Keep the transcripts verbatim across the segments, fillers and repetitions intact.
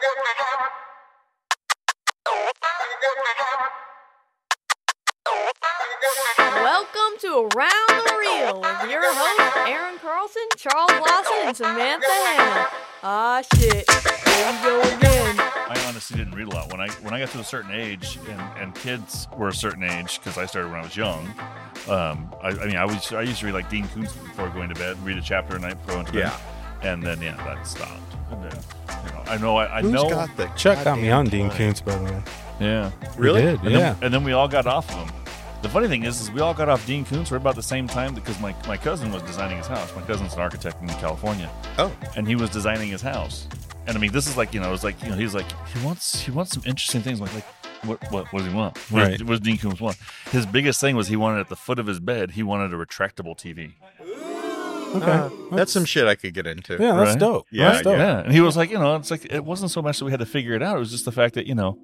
Welcome to Around the Reel with your hosts, Aaron Carlson, Charles Lawson, and Samantha Hannah. Ah, shit. Here we go again. I honestly didn't read a lot. When I when I got to a certain age, and, and kids were a certain age, because I started when I was young, um, I, I mean, I was I used to read like Dean Koontz before going to bed, read a chapter a night before going to bed. Yeah. And then, yeah, that stopped. And then, you know, I know, I, I Who's know. got the Chuck got me on Dean time? Koontz, by the way. Yeah. Really? He did, And yeah. then, and then we all got off of him. The funny thing is, is we all got off Dean Koontz right about the same time because my, my cousin was designing his house. My cousin's an architect in California. Oh, And he was designing his house. And I mean, this is like, you know, it was like, you know, he's like, he wants he wants some interesting things. Like, like what, what, what does he want? What, Right. does, what does Dean Koontz want? His biggest thing was he wanted at the foot of his bed, he wanted a retractable T V. Okay. uh, that's some shit I could get into. Yeah, that's Right? dope. Yeah, that's dope. Yeah. And he was like, you know, it's like, it wasn't so much that we had to figure it out. It was just the fact that, you know,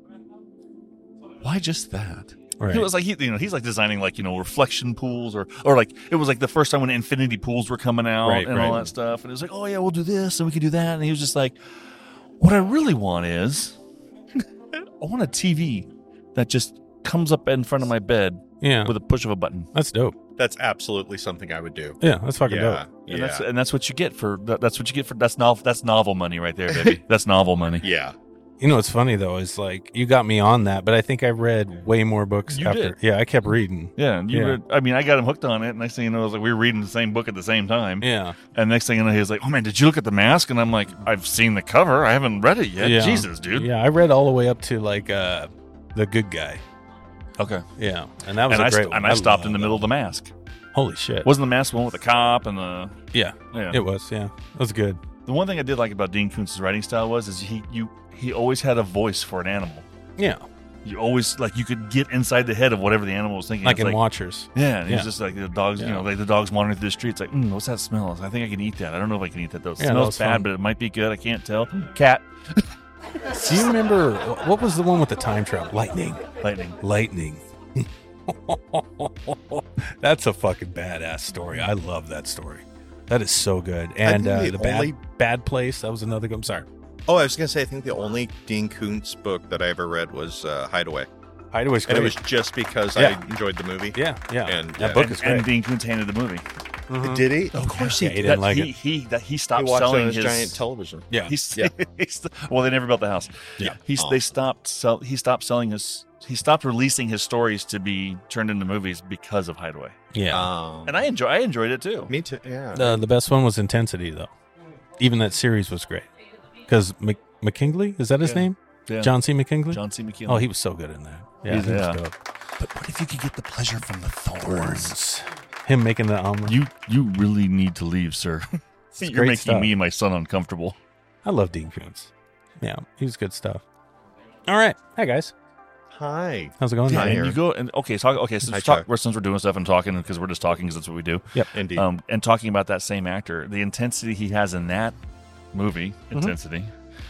why just that? Right. He was like, he, you know, he's like designing like, you know, reflection pools or, or like, it was like the first time when infinity pools were coming out Right, and all right. that stuff. And it was like, oh yeah, we'll do this and we can do that. And he was just like, what I really want is, I want a T V that just comes up in front of my bed Yeah, with a push of a button. that's dope. That's absolutely something I would do. Yeah, that's fucking Yeah, dope. yeah, And that's, and that's what you get for, that, that's what you get for, that's novel, that's novel money right there, baby. That's novel money. yeah. You know what's funny though is like you got me on that, but I think I read way more books You after. did. Yeah, I kept reading. Yeah, and you Yeah. read, I mean, I got him hooked on it. And next thing you know, it was like we were reading the same book at the same time. Yeah, And next thing you know, he was like, "Oh man, did you look at the mask?" And I'm like, "I've seen the cover. I haven't read it yet." yeah. Jesus, dude. Yeah, I read all the way up to like uh the good guy. Okay. Yeah, and that was And a I great st- one. and I stopped in love the that middle of the one. mask. Holy shit! Wasn't the mask the one with the cop and the yeah, yeah? it was. Yeah, it was good. The one thing I did like about Dean Koontz's writing style was is he you he always had a voice for an animal. Yeah, You always like you could get inside the head of whatever the animal was thinking. like It's in Watchers. Yeah, and he's Yeah. just like the dogs, you Yeah. know, like the dogs wandering through the streets, like, mm, what's that smell? I think I can eat that. I don't know if I can eat that though. It Yeah, that smells was bad, fun. but it might be good. I can't tell. Cat, Do you remember what was the one with the time travel? Lightning. lightning. Lightning. That's a fucking badass story. I love that story. That is so good. And think uh, the the bad, only- bad place. That was another good. I'm sorry. Oh, I was gonna say I think the only Dean Koontz book that I ever read was uh, Hideaway, Hideaway's great. and it was just because Yeah. I enjoyed the movie. yeah, yeah. and- that yeah. book and, is great. and Dean Koontz hated the movie. Mhm. Did he? Of course Yeah, he didn't like he, it. He that he He stopped watched it selling on his his giant television. Yeah. He's, Yeah. he's, well, they never built the house. Yeah. He's Oh. they stopped sell. He stopped selling his. He stopped releasing his stories to be turned into movies because of Hideaway. yeah. Um, And I enjoy. I enjoyed it too. me too. Yeah. the the best one was Intensity, though. Even that series was great because Mc, McKinley is that his Yeah. name? Yeah. John C. McKinley. John C. McKeon. Oh, he was so good in that. Yeah, He's- he was yeah. dope. But what if you could get the pleasure from the thorns? Him making the omelet. You you really need to leave, sir. You're great making stuff. me and my son uncomfortable. I love Dean Koontz. Yeah, he was good stuff. All right, hi guys, Hi. how's it going? Hi, and Aaron. you go and okay, talk. Okay, since Hi, we talk, Chuck. we're, since we're doing stuff and talking because we're just talking because that's what we do. Yep. Indeed. Um, and talking about that same actor, the intensity he has in that movie, Mm-hmm. intensity,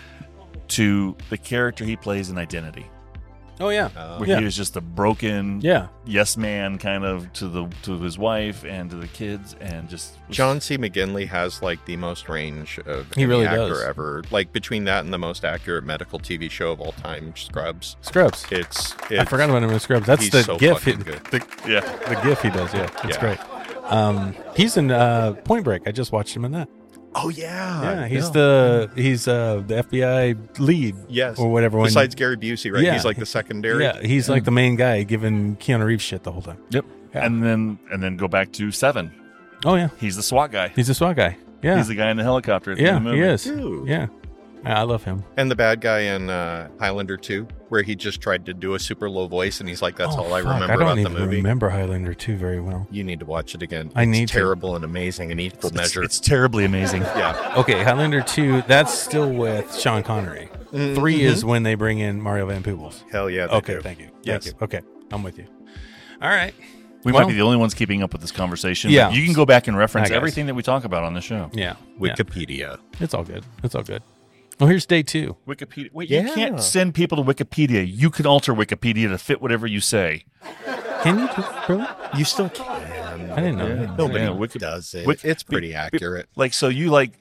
to the character he plays in Identity, Oh yeah, Uh, where Yeah. he was just a broken yeah. yes man kind of to the to his wife and to the kids, and just was- John C. McGinley has like the most range of He any really actor does. ever. Like between that and the most accurate medical T V show of all time, Scrubs. Scrubs. It's, I it's forgot about him in Scrubs. That's he's the so gif. He, fucking good. the, yeah. the gif he does. Yeah, it's Yeah. great. Um, he's in uh, Point Break. I just watched him in that. Oh yeah, Yeah, he's yeah. the he's uh, the F B I lead. yes or whatever. When, Besides Gary Busey, right? Yeah. He's like the secondary. yeah, he's like the main guy giving Keanu Reeves shit the whole time. Yep. Yeah. And then and then go back to Seven. Oh yeah, He's the SWAT guy. he's a SWAT guy. Yeah, He's the guy in the helicopter. At the yeah, end of the he movie. is. Ooh. Yeah, I I love him. And the bad guy in uh, Highlander two, where he just tried to do a super low voice, and he's like, "That's Oh, all I fuck, remember I don't about the even movie." remember Highlander two very well. You need to watch it again. I It's need to. terrible and amazing in equal It's, measure. it's terribly amazing. yeah. Okay, Highlander two. That's still with Sean Connery. Mm-hmm. Three is when they bring in Mario Van Peebles. Hell yeah. they Okay, do. thank you. Yes. Thank you. Okay, I'm with you. All right. We Well- might be the only ones keeping up with this conversation. Yeah. but you can go back and reference Hi, guys. everything that we talk about on the show. Yeah. yeah. Wikipedia. It's all good. It's all good. Oh, here's day two. Wikipedia. Wait, Yeah. you can't send people to Wikipedia. You can alter Wikipedia to fit whatever you say. Can you do really? You still can. I didn't know that. Nobody Yeah, Wiki- does it. Wiki- it's pretty accurate. Like, so you like,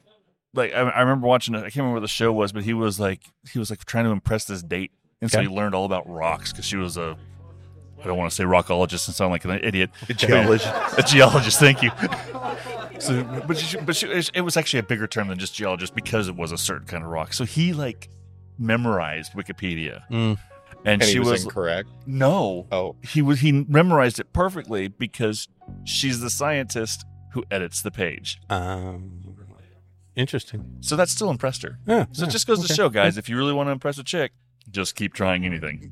like I, I remember watching it. I can't remember what the show was, but he was like he was like trying to impress this date, and so Okay. he learned all about rocks because she was a. I don't want to say rockologist and sound like an idiot. A geologist. A geologist. Thank you. So, but she, but she, it was actually a bigger term than just geologist because it was a certain kind of rock. So he like memorized Wikipedia, Mm. and, And she he was, was incorrect. no. Oh, He was he memorized it perfectly because she's the scientist who edits the page. Um, interesting. So that still impressed her. Yeah. So yeah, it just goes to okay. show, guys, if you really want to impress a chick, just keep trying anything.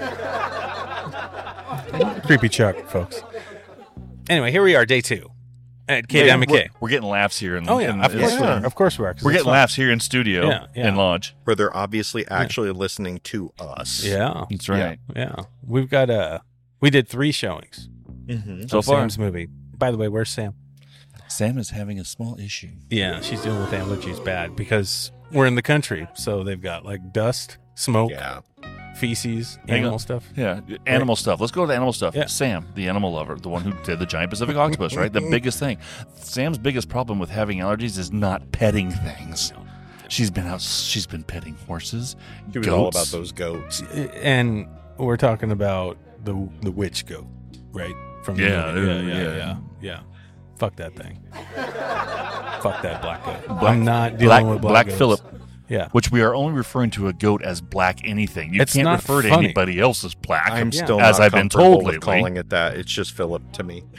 Creepy Chuck, folks. Anyway, here we are, day two at K Down Hey, McKay. we're, we're getting laughs here. In, Oh yeah, in- of course in- we are. Of course we are. 'cause We're it's getting fun. laughs here in studio Yeah, yeah. in Lodge. where they're obviously actually listening to us. Yeah, That's right. yeah. We've got uh we did three showings Mm-hmm. So of far, Sam's movie. By the way, where's Sam? Sam is having a small issue. Yeah, she's dealing with allergies bad because we're in the country, so they've got like dust, smoke, Yeah. feces, Hang animal on. stuff. Yeah, animal stuff. Let's go to the animal stuff. Yeah. Sam, the animal lover, the one who did the giant Pacific octopus, right? The biggest thing. Sam's biggest problem with having allergies is not petting things. She's been out. She's been petting horses. He was goats. all about those goats. And we're talking about the the witch goat, right? From the Yeah, movie. yeah, yeah, yeah, yeah. yeah, yeah. Fuck that thing. Fuck that black goat. Black- I'm not dealing Black, with Black black, goats. Phillip, Yeah. which we are only referring to a goat as black anything. You It's can't not refer to funny. anybody else as black. I'm Yeah. still As not I've been comfortable told with lately. calling it that. It's just Philip to me.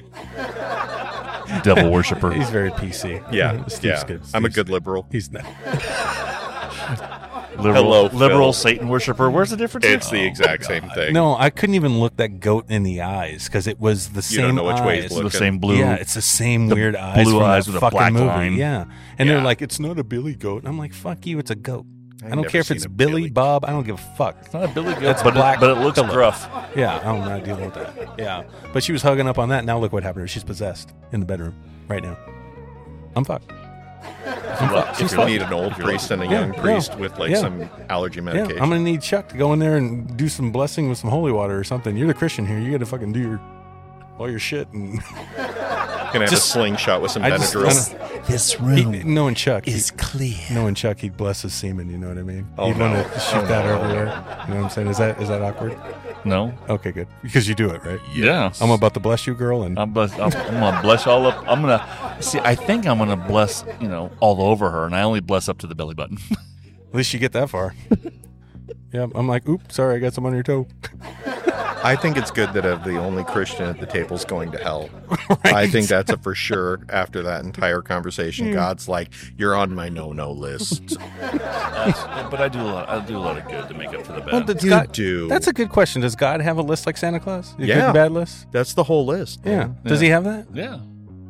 Devil worshiper. He's very P C. Yeah, Steve's yeah. good. I'm a Steve's- good liberal. He's not. liberal, Hello, Phil. liberal Satan worshiper. Where's the difference? It's the Oh, exact my same God. thing. No, I couldn't even look that goat in the eyes because it was the You same don't know which way eyes. he's It's the looking. same blue. Yeah, it's the same the weird eyes. blue from eyes that with a fucking black movie. line. Yeah, and Yeah. they're like, it's not a Billy goat. I'm like, fuck you, it's a goat. I, I've don't never care if seen it's a Billy, Billy. Bob. I don't give a fuck. It's not a billy goat, That's but black it, but it looks Phillip. gruff. Yeah, I'm not dealing with that. Yeah, but she was hugging up on that. Now look what happened to her. She's possessed in the bedroom right now. I'm fucked. I'm fucked. If She's You you're fucked. need an old priest and a Yeah, young yeah, priest with like yeah. some allergy Yeah, medication. I'm gonna need Chuck to go in there and do some blessing with some holy water or something. You're the Christian here. You got to fucking do your all your shit and gonna have just- a slingshot with some I just- Benadryl. This he, knowing Chuck he- clear. knowing Chuck, he'd bless his semen. You know what I mean? Oh, he'd no. want to shoot Oh, that no. everywhere. You know what I'm saying? Is that is that awkward? No. Okay, good. Because you do it right. Yeah. I'm about to bless you, girl, and I'm, bless, I'm, I'm gonna bless all up. I'm gonna see. I think I'm gonna bless, you know, all over her, and I only bless up to the belly button. at least you get that far. Yeah, I'm like, oops, sorry, I got some on your toe. I think it's good that uh, the only Christian at the table's going to hell. I think that's a for sure. After that entire conversation, God's like, "You're on my no-no list." but I do a lot. I do a lot of good to make up for the bad. Well, does You God, do. That's a good question. Does God have a list like Santa Claus? A good Yeah. and bad list? That's the whole list. Yeah. man. Does Yeah. he have that? yeah,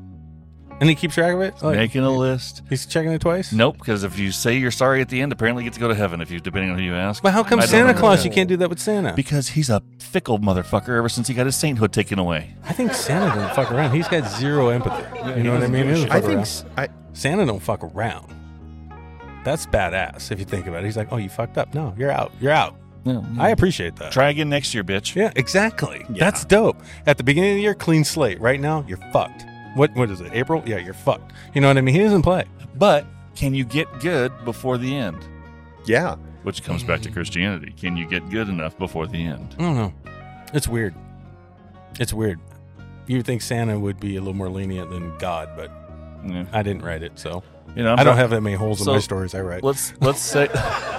And he keeps track of it? Like, making a list. he's checking it twice? Nope, because if you say you're sorry at the end, apparently you get to go to heaven. If you, depending on who you ask. But how come I don't Santa know. Claus, you can't do that with Santa? Because he's a fickle motherfucker ever since he got his sainthood taken away. I think Santa doesn't fuck around. He's got zero empathy. you know what I mean? He doesn't I fuck think around. s- I, Santa don't fuck around. That's badass if you think about it. He's like, oh, you fucked up. No, you're out. You're out. Yeah. I appreciate that. Try again next year, bitch. Yeah, exactly. Yeah. That's dope. At the beginning of the year, clean slate. Right now, you're fucked. What What is it? April? Yeah, you're fucked. You know what I mean? He doesn't play. But can you get good before the end? yeah. Which comes back to Christianity. Can you get good enough before the end? I don't know. It's weird. It's weird. You would think Santa would be a little more lenient than God, but Yeah. I didn't write it, so You know, I'm I don't try- have that many holes So, in my stories I write. Let's let's say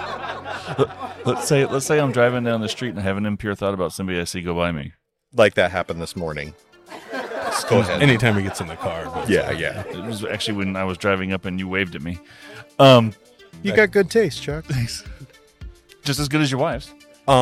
let's say let's say I'm driving down the street and I have an impure thought about somebody I see go by me. Like that happened this morning. Go ahead. Anytime he gets in the car. But Yeah, yeah. It was actually when I was driving up and you waved at me. Um, You got good taste, Chuck. thanks. Just as good as your wife's,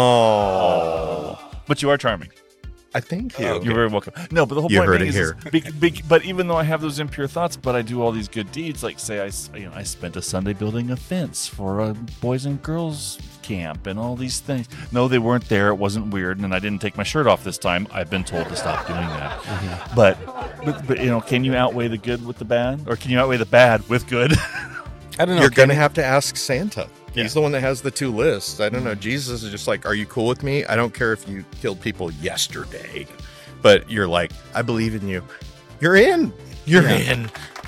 Oh, but you are charming. I thank you. You're very welcome. No, but the whole You point heard being it is, here. is be, be, but even though I have those impure thoughts, but I do all these good deeds. Like say I, s- you know, I spent a Sunday building a fence for a boys and girls camp and all these things. No, they weren't there. It wasn't weird, and I didn't take my shirt off this time. I've been told to stop doing that. Mm-hmm. But, but, but you know, can you outweigh the good with the bad, or can you outweigh the bad with good? I don't know. You're Can going to you- have to ask Santa. He's Yeah. the one that has the two lists. I don't know. Jesus is just like, are you cool with me? I don't care if you killed people yesterday. But you're like, I believe in you. You're in. You're Yeah. in.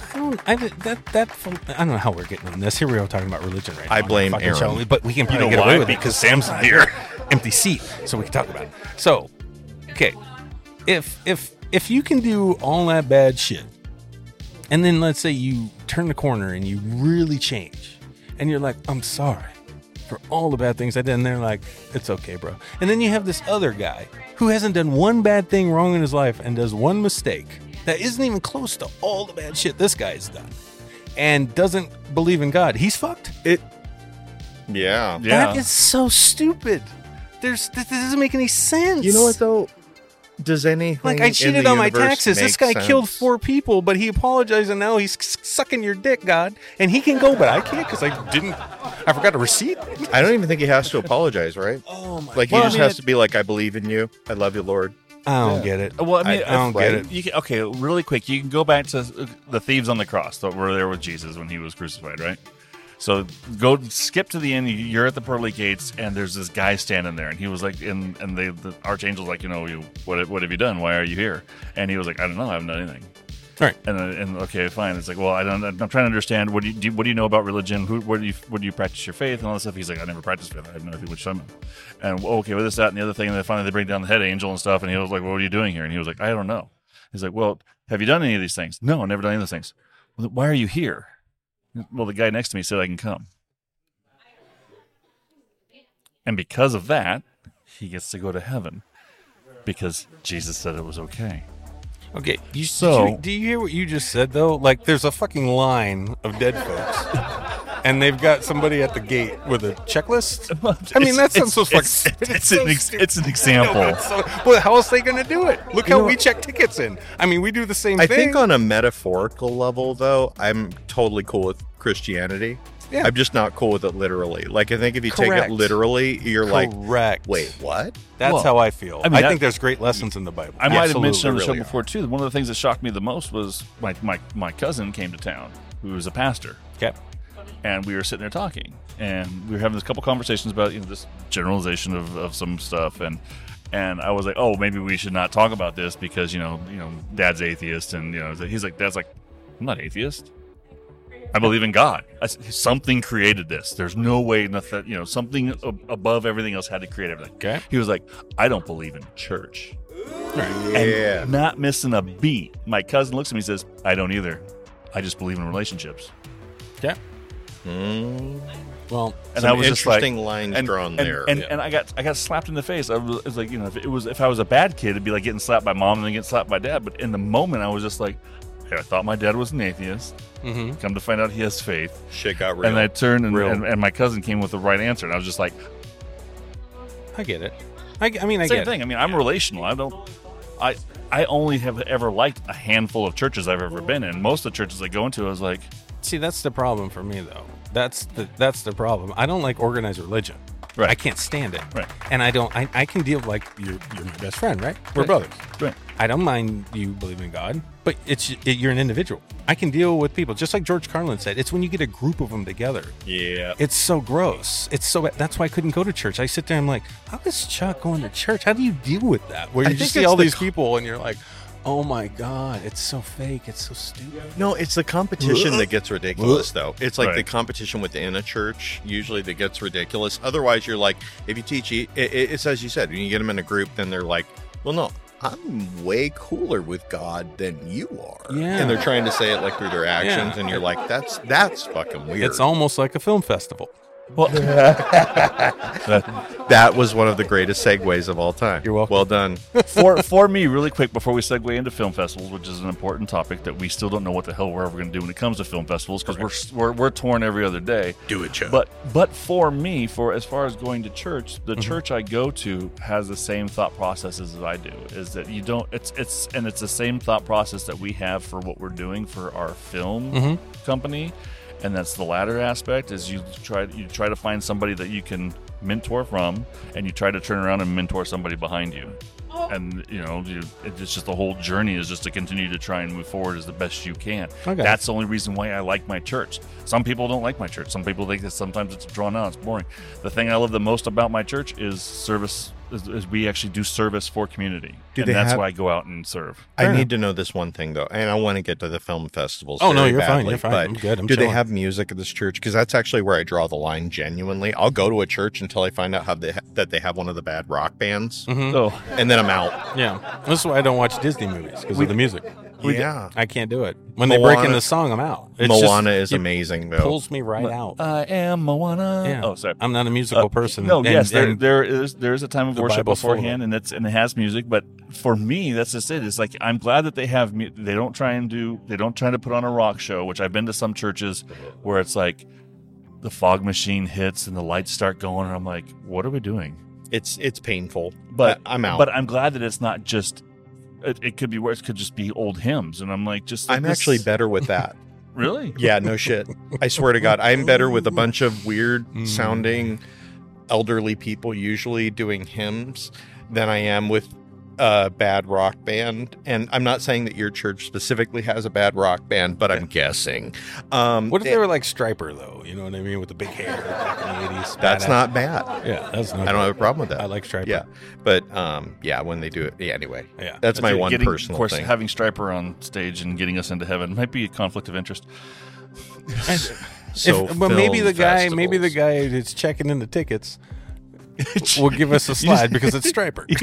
I don't. I that that. I don't know how we're getting on this. Here we are talking about religion right now. I blame Fucking Aaron. show, but we can probably know get why? away with it Because because Sam's not here. Empty seat, so we can talk about it. So, okay, if if if you can do all that bad shit, and then let's say you turn the corner and you really change, and you're like, I'm sorry for all the bad things I did, and they're like, it's okay, bro. And then you have this other guy who hasn't done one bad thing wrong in his life and does one mistake that isn't even close to all the bad shit this guy's done, and doesn't believe in God. He's fucked. It. Yeah. Yeah. That is so stupid. There's that doesn't make any sense. You know what though? Does anything Like, I in cheated the on my universe taxes. This make guy killed sense? four people, but he apologized, and now he's s- sucking your dick, God. And he can go, but I can't because I didn't. I forgot a receipt. I don't even think he has to apologize, right? Oh my! Like he Well, I just mean, has it- to be like, I believe in you. I love you, Lord. I don't get it. Well, I mean, I don't if- get it. You can, okay, really quick, you can go back to the thieves on the cross that were there with Jesus when he was crucified, right? So go skip to the end. You're at the pearly gates, and there's this guy standing there, and he was like, and and they, the archangel's like, you know, you, what what have you done? Why are you here? And he was like, I don't know, I haven't done anything. All right. And uh, and okay, fine. It's like, well, I don't. I'm trying to understand. What do you do? What do you know about religion? Who? Where do you? Where do you practice your faith and all this stuff? He's like, I never practiced faith. I have no idea which time. And well, okay, with this, that, and the other thing. And then finally they bring down the head angel and stuff. And he was like, well, what are you doing here? And he was like, I don't know. He's like, well, have you done any of these things? No, I've never done any of those things. Well, why are you here? Well, the guy next to me said I can come. And because of that, he gets to go to heaven because Jesus said it was okay. Okay, you, So- did you, do you hear what you just said though? Like, there's a fucking line of dead folks, and they've got somebody at the gate with a checklist. I mean, that sounds so fucking. It's, it's, it's, so an, ex- stupid. it's an I know, example. but it's so- Well, how else are they going to do it? Look how know- we check tickets in. I mean, we do the same I thing. think on a metaphorical level, though, I'm totally cool with Christianity. Yeah. I'm just not cool with it literally. Like, I think if you take Correct. it literally, you're like, Correct. wait, what? That's Well, how I feel. I, I mean, that- think there's great lessons in the Bible. I might have Absolutely. mentioned on the show really before too. One of the things that shocked me the most was my, my, my cousin came to town, who was a pastor, Okay. and we were sitting there talking, and we were having this couple conversations about, you know, this generalization of, of some stuff, and and I was like, oh, maybe we should not talk about this because you know you know Dad's atheist, and you know he's like, Dad's like, I'm not atheist. I believe in God. I s something created this. There's no way nothing, you know, something ab- above everything else had to create everything. Okay. He was like, I don't believe in church. Yeah. And not missing a beat. My cousin looks at me and says, I don't either. I just believe in relationships. Yeah. Mm, Well, And Some I was just like, interesting lines and, drawn and, there. And, Yeah. and I got I got slapped in the face. I was, it was like, you know, if it was if I was a bad kid, it'd be like getting slapped by mom and then getting slapped by dad. But in the moment, I was just like, hey, I thought my dad was an atheist. mm-hmm. Come to find out, he has faith. Shit got real. And I turned and, Real. and, and my cousin came with the right answer, and I was just like, I get it. I, I mean, I same get thing. it. I mean, I'm relational. I don't. I I only have ever liked a handful of churches I've ever been in. Most of the churches I go into, I was like, See, that's the problem for me, though. That's the that's the problem. I don't like organized religion. Right. I can't stand it. Right. And I don't. I, I can deal like you're you're my best friend, right? We're Right. brothers. right. I don't mind you believing in God, but it's it, you're an individual. I can deal with people, just like George Carlin said. It's when you get a group of them together. yeah. It's so gross. It's so that's why I couldn't go to church. I sit there, I'm like, how is Chuck going to church? How do you deal with that? Where I you just think see it's all the these co- people and you're like, oh my god, it's so fake. It's so stupid. No, it's the competition that gets ridiculous, though. It's like Right. the competition within a church usually that gets ridiculous. Otherwise, you're like, if you teach, it, it, it's as you said, when you get them in a group, then they're like, well, no, I'm way cooler with God than you are. Yeah. And they're trying to say it like through their actions, Yeah. and you're like, that's that's fucking weird. It's almost like a film festival. Well, That was one of the greatest segues of all time. You're welcome. Well done. for for me, really quick before we segue into film festivals, which is an important topic that we still don't know what the hell we're ever going to do when it comes to film festivals because we're, we're we're torn every other day. Do it, Joe. But but for me, for as far as going to church, the church I go to has the same thought processes as I do. Is that you don't? It's it's and it's the same thought process that we have for what we're doing for our film company, and that's the latter aspect. Is you try you try to find somebody that you can mentor from, and you try to turn around and mentor somebody behind you. And you know, you, it's just the whole journey is just to continue to try and move forward as the best you can. Okay. That's the only reason why I like my church. Some people don't like my church. Some people think that sometimes it's drawn out, it's boring. The thing I love the most about my church is service is, is we actually do service for community, Do and they that's have- why I go out and serve. I Fair need to know this one thing though, and I want to get to the film festivals. Oh, no, very you're fine, badly, you're fine. but I'm good, I'm do they chilling. have music at this church? Because that's actually where I draw the line. Genuinely, I'll go to a church until I find out how they ha- that they have one of the bad rock bands, Mhm. So and then I'm out. Yeah, this is why I don't watch Disney movies because of the music. Yeah, I can't do it. When they break in Moana- the song, I'm out. It's Moana just- is it amazing though. Pulls me right out. I am Moana. Yeah. Oh, sorry. I'm not a musical Uh, person. No, and- yes, there, and there is there is a time of the worship Bible's full of beforehand, it. and it's and it has music. But for me, that's just it. It's like I'm glad that they have. mu- They don't try and do. They don't try to put on a rock show. Which I've been to some churches where it's like the fog machine hits and the lights start going, and I'm like, what are we doing? It's it's painful, But I- I'm out. But I'm glad that it's not just. It, it could be worse. It could just be old hymns, and I'm like, just. Like I'm this- actually better with that. Really. Yeah, no shit. I swear to God, I'm better with a bunch of weird Mm. sounding elderly people usually doing hymns than I am with a bad rock band. And I'm not saying that your church specifically has a bad rock band, but I'm guessing. Um, What if they were like Striper though? You know what I mean, with the big hair back in the eighties. that's Badass. not bad. Yeah, that's not. I don't have a problem with that. I like Striper. Yeah, but um, yeah, when they do it, yeah. Anyway, Yeah. that's my Getting- one getting- personal Of course, thing. having Striper on stage and getting us into heaven might be a conflict of interest. So, if, but maybe film the guy, maybe the festivals. guy that's checking in the tickets will give us a slide because it's Striper. you,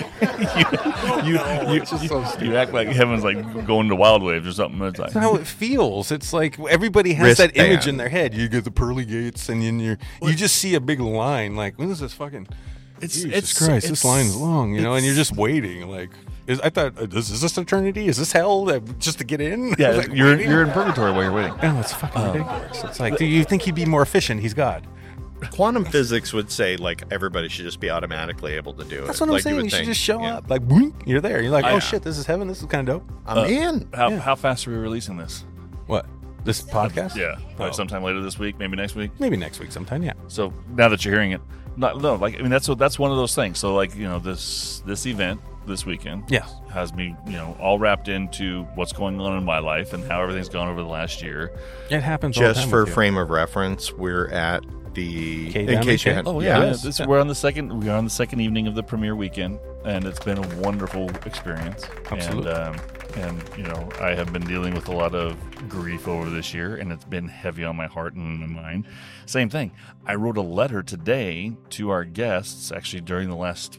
you, you, you act like heaven's like going to Wild Waves or something. It's like, That's how it feels. It's like everybody has that Wristband. image in their head. You get the pearly gates, and then you're you just see a big line. Like, what is this fucking? it's Jesus it's Christ, it's, this line's long, you know, and you're it's- just waiting. Like, is, I thought, uh, is, is this eternity? Is this hell that, just to get in? Yeah, Like, you're waiting? you're in purgatory while you're waiting. Oh, it's fucking ridiculous. It's like, do you think he'd be more efficient? He's God. Quantum physics would say like everybody should just be automatically able to do it. That's what I'm like saying. You, would should think. just show Yeah. up. Like, boink, you're there. You're like, I- oh shit, this is heaven. This is kind of dope. I'm in. How Yeah. how fast are we releasing this? What? This podcast? Yeah, probably Oh. sometime later this week, maybe next week. Maybe next week sometime. Yeah. So now that you're hearing it, not no, like I mean that's what that's one of those things. So like you know this this event this weekend, Yeah. has me you know all wrapped into what's going on in my life and how everything's gone over the last year. It happens all the Just time for with you. frame of reference, we're at the K in Diamond case you K? had Oh yeah, yeah. yeah. This, we're on the second. We are on the second evening of the premiere weekend, and it's been a wonderful experience. Absolutely. And, um, and you know, I have been dealing with a lot of grief over this year, and it's been heavy on my heart and my mind. Same thing. I wrote a letter today to our guests, actually during the last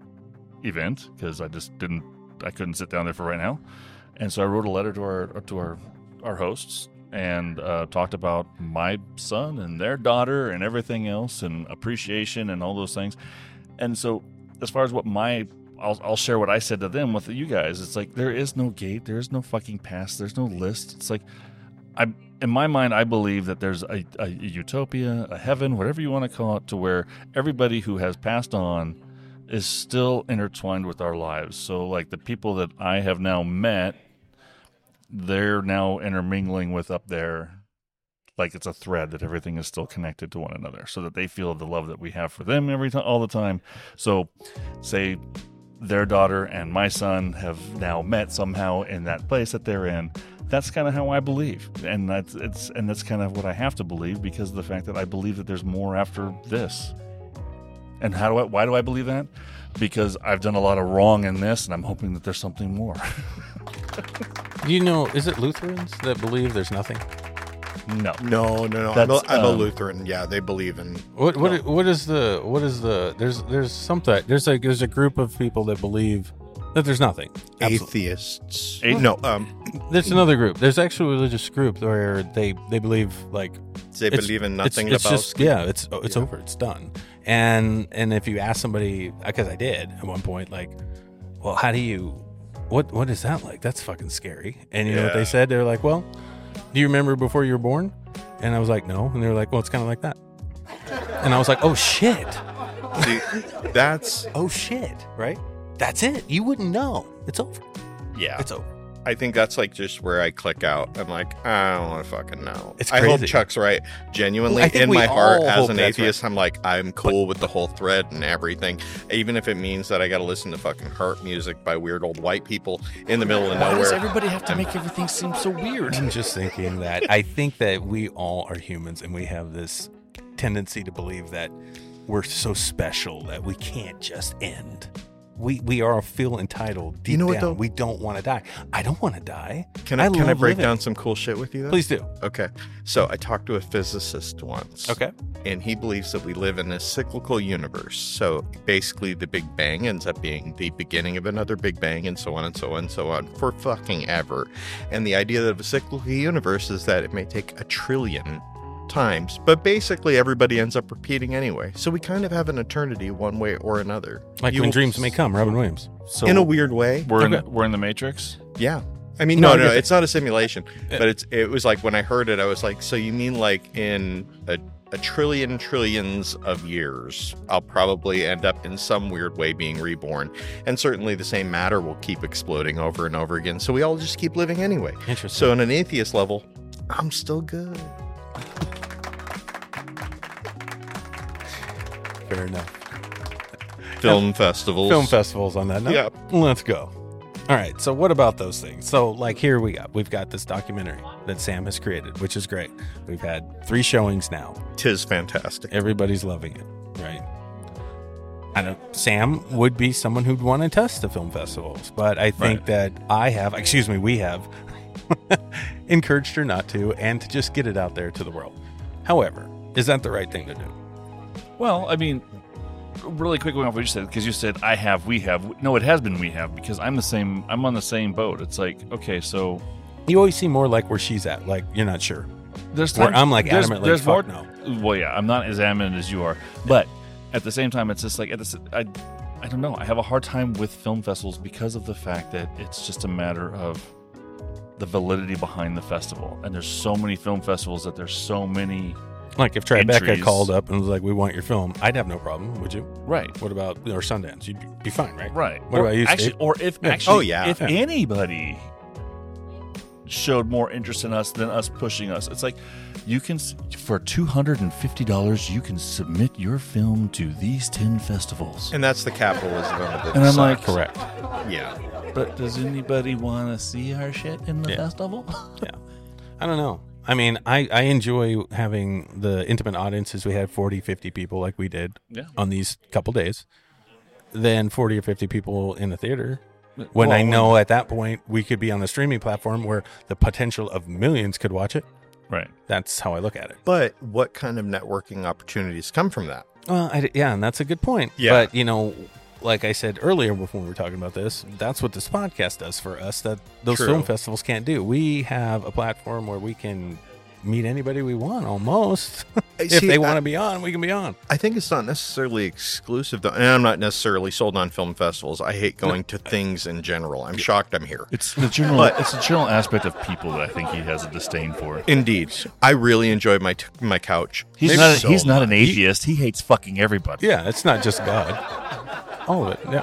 event, because I just didn't. I couldn't sit down there for right now, and so I wrote a letter to our to our our hosts and uh, talked about my son and their daughter and everything else and appreciation and all those things. And so as far as what my I'll, I'll share what I said to them with you guys. It's like there is no gate, there is no fucking pass, there's no list. It's like I in my mind I believe that there's a, a utopia, a heaven, whatever you want to call it, to where everybody who has passed on is still intertwined with our lives. So like the people that I have now met, they're now intermingling with up there, like it's a thread that everything is still connected to one another, so that they feel the love that we have for them every time, all the time. So, say their daughter and my son have now met somehow in that place that they're in. That's kind of how I believe, and that's it's and that's kind of what I have to believe because of the fact that I believe that there's more after this. And how do I? Why do I believe that? Because I've done a lot of wrong in this, and I'm hoping that there's something more. You know, is it Lutherans that believe there's nothing? No. No, no, no. I'm, a, That's, I'm a um, Lutheran. Yeah, they believe in. What what what is the what is the there's there's something there's like there's a group of people that believe that there's nothing. Absolutely. Atheists. A- no, um, There's another group. There's actually a religious group where they they believe like they it's- believe in it's- nothing it's about. just yeah it's it's over, it's done. And and if you ask somebody, because I did at one point, like, well, how do you what what is that like? That's fucking scary. And you know what they Yeah. said? They're like, well, do you remember before you were born? And I was like, no. And they were like, well, it's kind of like that. And I was like, oh shit. See, that's Oh shit. Right? That's it. You wouldn't know. It's over. yeah. It's over. I think that's like just where I click out. I'm like, I don't want to fucking know. It's I hope crazy. Chuck's right. Genuinely, I think in we my heart, all as hope an that's atheist, I'm like, I'm cool with the whole thread and everything, even if it means that I got to listen to fucking harp music by weird old white people in the middle of Why does nowhere. everybody have to make everything seem so weird? I'm just thinking that I think that we all are humans and we have this tendency to believe that we're so special that we can't just end. We we all feel entitled deep You know what, down. though? We don't want to die. I don't want to die. Can I, I can I love break living. down some cool shit with you, though? Please do. Okay. So I talked to a physicist once. Okay. And he believes that we live in a cyclical universe. So basically, the Big Bang ends up being the beginning of another Big Bang, and so on and so on and so on for fucking ever. And the idea of a cyclical universe is that it may take a trillion times, but basically everybody ends up repeating anyway. So we kind of have an eternity one way or another. Like You when will- dreams may come, Robin Williams. So in a weird way. we're Okay. in we're in the Matrix. Yeah. I mean, No, no, I no, get it. it's not a simulation, but it's it was like when I heard it, I was like, so you mean like in a, a trillion trillions of years, I'll probably end up in some weird way being reborn, and certainly the same matter will keep exploding over and over again. So we all just keep living anyway. Interesting. So on an atheist level, I'm still good. Fair enough. Film festivals. Film festivals on that note. Yep. Let's go. All right. So what about those things? So like here we got we've got this documentary that Sam has created, which is great. We've had three showings now. Tis fantastic. Everybody's loving it, right? I don't. Sam would be someone who'd want to test the film festivals, but I think Right. that I have, excuse me, we have encouraged her not to, and to just get it out there to the world. However, is that the right thing to do? Well, I mean, really quick going off what you said, because you said I have, we have. No, it has been we have, because I'm the same. I'm on the same boat. It's like, okay, so You always seem more like where she's at, like you're not sure. there's Where times, I'm like there's, adamantly, there's fuck more. no. Well, yeah, I'm not as adamant as you are, but at the same time, it's just like at this, I, I don't know. I have a hard time with film festivals because of the fact that it's just a matter of the validity behind the festival, and there's so many film festivals that there's so many. Like if Tribeca Entries. called up and was like, "We want your film," I'd have no problem. Would you? Right. What about or Sundance? You'd be fine, right? Right. What or about you, actually, Steve? or if Yeah. actually, Oh, yeah. if Yeah. anybody showed more interest in us than us pushing us, it's like you can s- for two hundred and fifty dollars you can submit your film to these ten festivals. And that's the capitalism of it. And I'm like, Correct. yeah. But does anybody want to see our shit in the Yeah. festival? Yeah. I don't know. I mean, I, I enjoy having the intimate audiences. We had forty, fifty people like we did Yeah. on these couple days. Then forty or fifty people in the theater. When Well, I know at that point we could be on a streaming platform where the potential of millions could watch it. Right. That's how I look at it. But what kind of networking opportunities come from that? Well, I, yeah, and that's a good point. Yeah. But, you know, like I said earlier before we were talking about this, that's what this podcast does for us that those True. film festivals can't do. We have a platform where we can meet anybody we want almost. if See, they I- want to be on, we can be on. I think it's not necessarily exclusive, though. And I'm not necessarily sold on film festivals. I hate going to things in general. I'm shocked I'm here. It's the general. But- it's the general aspect of people that I think he has a disdain for. Indeed, I really enjoyed my t- my couch. He's Maybe not. so he's not an much. atheist. He hates fucking everybody. Yeah, it's not just God. All of it. Yeah.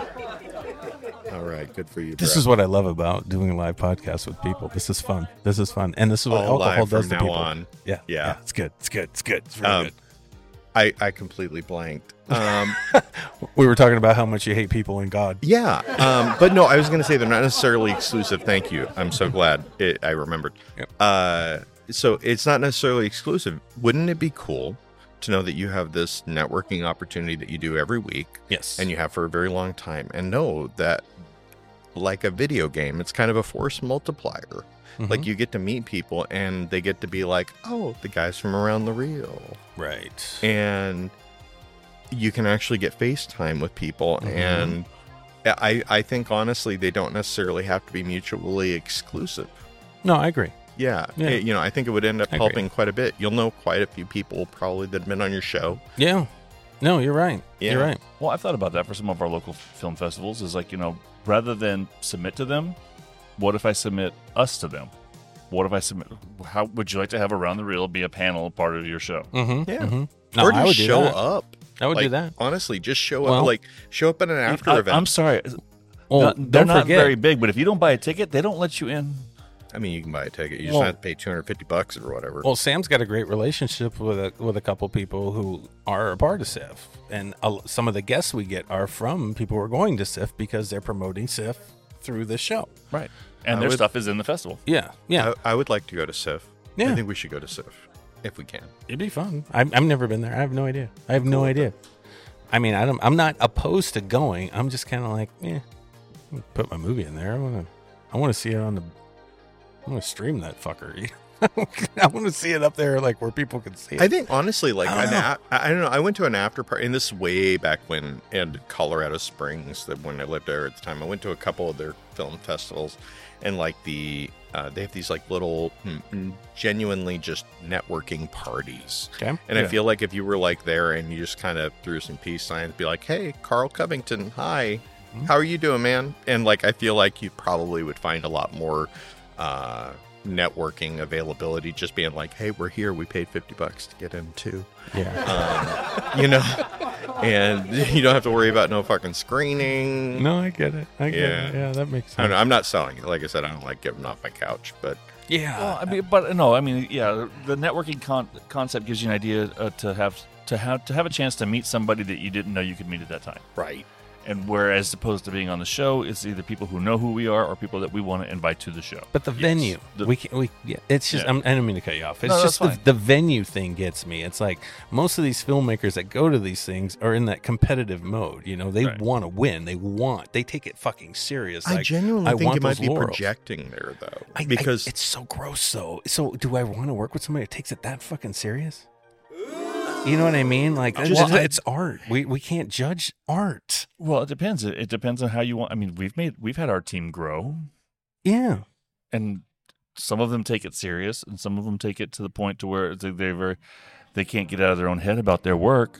All right, good for you. This bro. is what I love about doing a live podcast with people. This is fun. This is fun. And this is what All alcohol live does from to now people. on. Yeah, Yeah. It's good. It's good. It's good. It's really Um, good. I I completely blanked. Um, We were talking about how much you hate people and God. yeah, um, but no, I was going to say they're not necessarily exclusive. Thank you. I'm so glad it, I remembered. Yep. Uh, so it's not necessarily exclusive. Wouldn't it be cool to know that you have this networking opportunity that you do every week? Yes. And you have for a very long time, and know that like a video game, it's kind of a force multiplier. Mhm. Like you get to meet people and they get to be like, oh, the guys from Around the Reel. Right. And you can actually get FaceTime with people. Mhm. And I, I think honestly, they don't necessarily have to be mutually exclusive. No, I agree. Yeah. Yeah. It- you know, I think it would end up I agree. helping quite a bit. You'll know quite a few people probably that have been on your show. Yeah. No, you're right. Yeah. You're right. Well, I've thought about that for some of our local film festivals. Is like, you know, rather than submit to them, what if I submit us to them? What if I submit? How would you like to have Around the Reel be a panel part of your show? Mm-hmm. Yeah. Mm-hmm. No, or I just would do show that. up. I would do Like, that. Honestly, just show Well- up. Like show up at an after I, event. I'm sorry. Well, No, they're don't not forget. very big, but if you don't buy a ticket, they don't let you in. I mean, you can buy a ticket. You just Well- have to pay two hundred fifty bucks or whatever. Well, Sam's got a great relationship with a with a couple people who are a part of S I F, and a, some of the guests we get are from people who are going to S I F because they're promoting S I F through this show. Right. And I their would- stuff is in the festival. Yeah, yeah, I, I would like to go to S I F. Yeah. I think we should go to S I F if we can. it'd be fun. I've, I've never been there. I have no idea. I have no idea. I mean, I don't, I'm not opposed to going. I'm just kind of like, eh, put my movie in there. I want to, I want to see it on the, I want to stream that fucker. I want to see it up there, like where people can see it. I think honestly, like I an don't a- I don't know. I went to an after party, and this is way back when in Colorado Springs, that when I lived there at the time. I went to a couple of their film festivals, and like the uh, they have these like little mm, genuinely just networking parties. Okay. And Yeah. I feel like if you were like there and you just kind of threw some peace signs, be like, "Hey, Carl Covington, hi, Mm-hmm. how are you doing, man?" And like I feel like you probably would find a lot more. Uh, networking availability, just being like, hey, we're here, we paid fifty bucks to get in too, Yeah. um, you know, and you don't have to worry about no fucking screening. No, I get it. I get Yeah. it. Yeah, that makes sense. I don't know, I'm not selling it. Like I said, I don't like giving off my couch, but Yeah. Well, I mean, but no, I mean, yeah, the networking con- concept gives you an idea uh, to have to have to have a chance to meet somebody that you didn't know you could meet at that time. right. And whereas opposed to being on the show, it's either people who know who we are or people that we want to invite to the show. But the Yes. venue, The- we can, we yeah, it's just. Yeah. I'm, I don't mean to cut you off. It's No, just that's the, fine. the venue thing gets me. It's like most of these filmmakers that go to these things are in that competitive mode. You know, they Right. want to win. They want. They take it fucking serious. I like, genuinely I think want you might those be laurels. projecting there, though, I- I- because it's so gross. Though. So do I want to work with somebody that takes it that fucking serious? You know what I mean? Like, Just- it's, I- it's art. We we can't judge art. Well, it depends. It, it depends on how you want. I mean, we've made we've had our team grow, Yeah. and some of them take it serious, and some of them take it to the point to where they they very they can't get out of their own head about their work.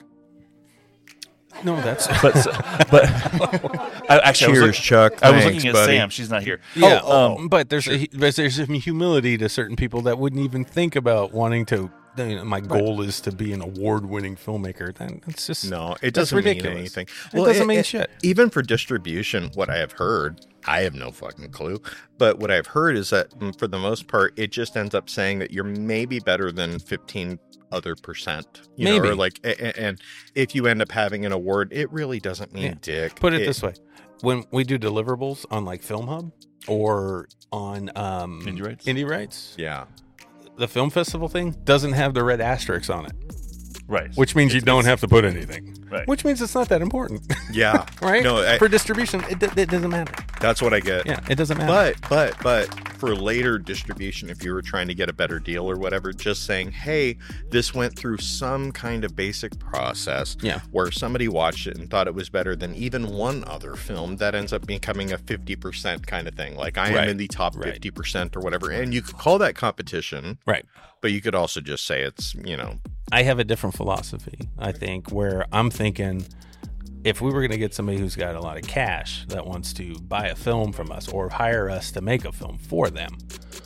No, that's. But but I, actually, I was, cheers, look- Chuck. I was Thanks, looking at buddy. Sam. She's not here. Yeah, Oh, um, but there's a, there's there's some humility to certain people that wouldn't even think about wanting to. You know, my goal is to be an award-winning filmmaker. Then it's just No, it that's doesn't mean ridiculous. anything. It doesn't mean shit. Even for distribution, what I have heard, I have no fucking clue, but what I've heard is that mm, for the most part, it just ends up saying that you're maybe better than fifteen other percent. You Maybe. know, or like, a- a- and if you end up having an award, it really doesn't mean Yeah. dick. Put it, this way: when we do deliverables on like Film Hub or on um, Indie Rights? Indie Rights, Yeah. the film festival thing doesn't have the red asterisks on it, right. which means you It's- don't it's- have to put anything. Right. Which means it's not that important, Yeah. right? No, I, For distribution, it, d- it doesn't matter. that's what I get. Yeah, it doesn't matter. But but but for later distribution, if you were trying to get a better deal or whatever, just saying, hey, this went through some kind of basic process Yeah. where somebody watched it and thought it was better than even one other film, that ends up becoming a fifty percent kind of thing. Like I am Right. in the top Right. fifty percent or whatever. And you could call that competition, right. but you could also just say it's, you know, I have a different philosophy, I think, where I'm thinking if we were going to get somebody who's got a lot of cash that wants to buy a film from us or hire us to make a film for them,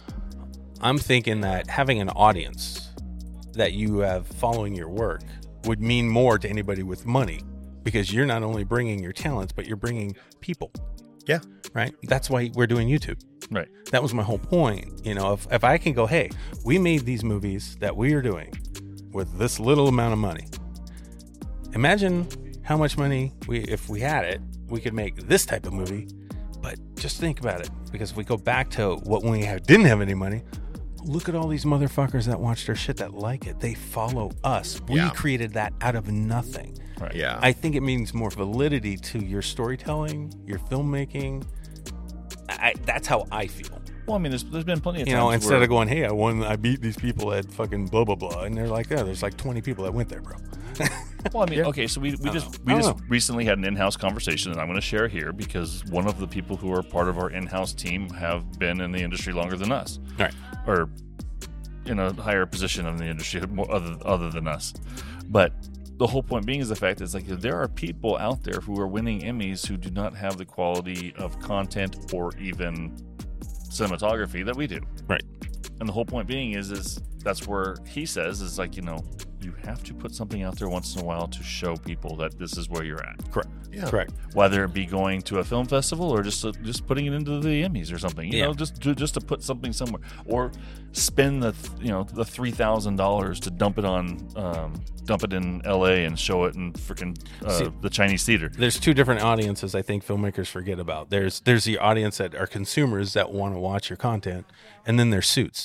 I'm thinking that having an audience that you have following your work would mean more to anybody with money because you're not only bringing your talents, but you're bringing people. yeah. Right? That's why we're doing YouTube. Right. That was my whole point. You know, if, if I can go, hey, we made these movies that we are doing with this little amount of money. Imagine how much money we, if we had it, we could make this type of movie. But just think about it, because if we go back to what when we have, didn't have any money, look at all these motherfuckers that watched our shit that like it. They follow us. We Yeah. created that out of nothing. Right. Yeah. I think it means more validity to your storytelling, your filmmaking. I, that's how I feel. Well, I mean, there's there's been plenty of You times know, instead where, of going, hey, I won, I beat these people at fucking blah blah blah, and they're like, yeah, there's like twenty people that went there, bro. Well, I mean, okay, so we, we I just don't we know. I just don't know. recently had an in-house conversation, and I'm going to share here because one of the people who are part of our in-house team have been in the industry longer than us, Right. or in a higher position in the industry more other other than us. But the whole point being is the fact is like there are people out there who are winning Emmys who do not have the quality of content or even cinematography that we do. Right. And the whole point being is is that's where he says is like, you know, you have to put something out there once in a while to show people that this is where you're at. Correct. Yeah. Correct. Whether it be going to a film festival or just just putting it into the Emmys or something, you Yeah. know, just to, just to put something somewhere, or spend the th- you know the three thousand dollars to dump it on um, dump it in L A and show it in freaking uh, See- the Chinese theater. There's two different audiences I think filmmakers forget about. There's there's the audience that are consumers that want to watch your content, and then there's suits.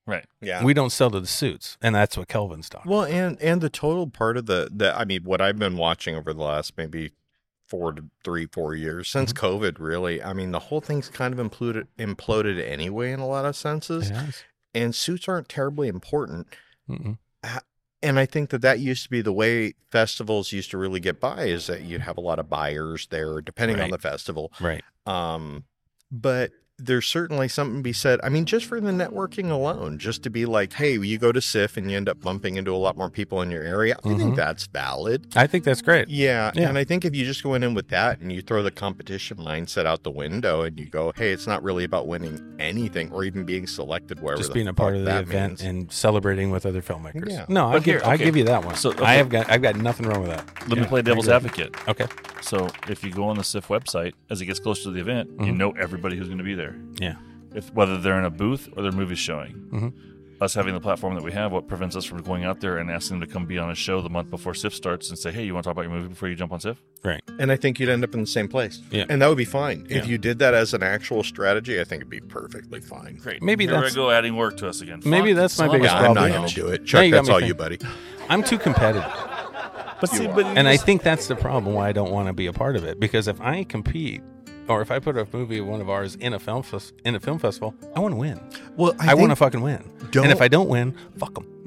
Right. Yeah. We don't sell to the suits, and that's what Kelvin's talking. Well, and and the total part of the the I mean, what I've been watching over the last maybe four to three, four years since Mm-hmm. COVID, really. I mean, the whole thing's kind of imploded imploded anyway in a lot of senses, Yes. and suits aren't terribly important. Mm-mm. And I think that that used to be the way festivals used to really get by, is that you'd have a lot of buyers there, depending on Right. the festival. Right. Um, but there's certainly something to be said. I mean, just for the networking alone, just to be like, hey, you go to S I F and you end up bumping into a lot more people in your area. I Mhm. think that's valid. I think that's great. Yeah, Yeah. and I think if you just go in with that and you throw the competition mindset out the window and you go, hey, it's not really about winning anything or even being selected wherever Just the being a part fuck of the that event means. and celebrating with other filmmakers. Yeah. No, I But give, here, I okay. give you that one. So, I okay. have got I've got nothing wrong with that. Let Yeah, me play I devil's agree. advocate. Okay. So if you go on the S I F website, as it gets closer to the event, you Mhm. know everybody who's going to be there. Yeah. If whether they're in a booth or their movie's showing. Mhm. Us having the platform that we have, what prevents us from going out there and asking them to come be on a show the month before S I F starts and say, hey, you want to talk about your movie before you jump on S I F? Right. And I think you'd end up in the same place. Yeah. And that would be fine. If Yeah. you did that as an actual strategy, I think it'd be perfectly fine. Great. Maybe Here that's- we go adding work to us again. Maybe Fuck, that's my son biggest of Yeah, a I'm problem. not bitch. going to do it. Now Chuck, you got that's me all thinking. you, buddy. I'm too competitive. But see, You but And I think that's the problem why I don't want to be a part of it. Because if I compete or if I put a movie one of ours in a film fes- in a film festival, I want to win. Well, I, want to fucking win. don't- And if I don't win, fuck them.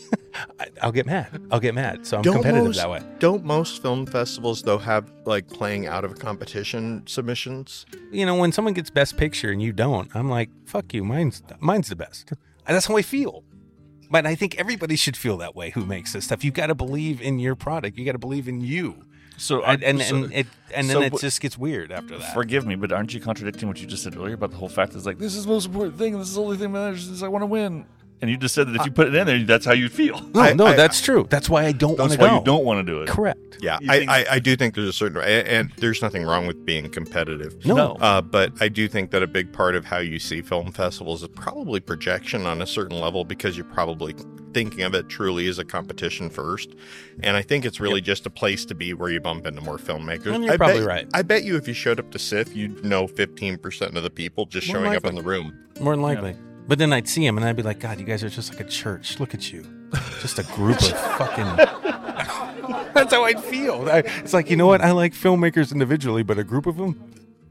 I'll get mad. I'll get mad. So I'm Don't competitive most, that way. Don't most film festivals, though, have like playing out of competition submissions? You know, when someone gets best picture and you don't, I'm like, fuck you. Mine's mine's the best. And that's how I feel. But I think everybody should feel that way who makes this stuff. You got to believe in your product. You got to believe in you. so, And and, so- and it and then so it what- just gets weird after that. forgive me, but aren't you contradicting what you just said earlier about the whole fact is like, this is the most important thing, this is the only thing that matters, is I want to win. And you just said that if you put it in there, that's how you feel. no, I- no, I- that's true. That's why I don't want That's to why go. you don't want to do it. Correct. Yeah, You I, think- I, I do think there's a certain, and, and there's nothing wrong with being competitive. No. No. Uh, but I do think that a big part of how you see film festivals is probably projection on a certain level, because you're probably thinking of it truly as a competition first. And I think it's really just a place to be where you bump into more filmmakers. And you're I probably bet, right. I bet you if you showed up to S I F, you'd know fifteen percent of the people just More showing up likely. in the room. More than likely. But then I'd see him and I'd be like, God, you guys are just like a church. Look at you. Just a group of fucking. That's how I'd feel. I, it's like, you know what? I like filmmakers individually, but a group of them?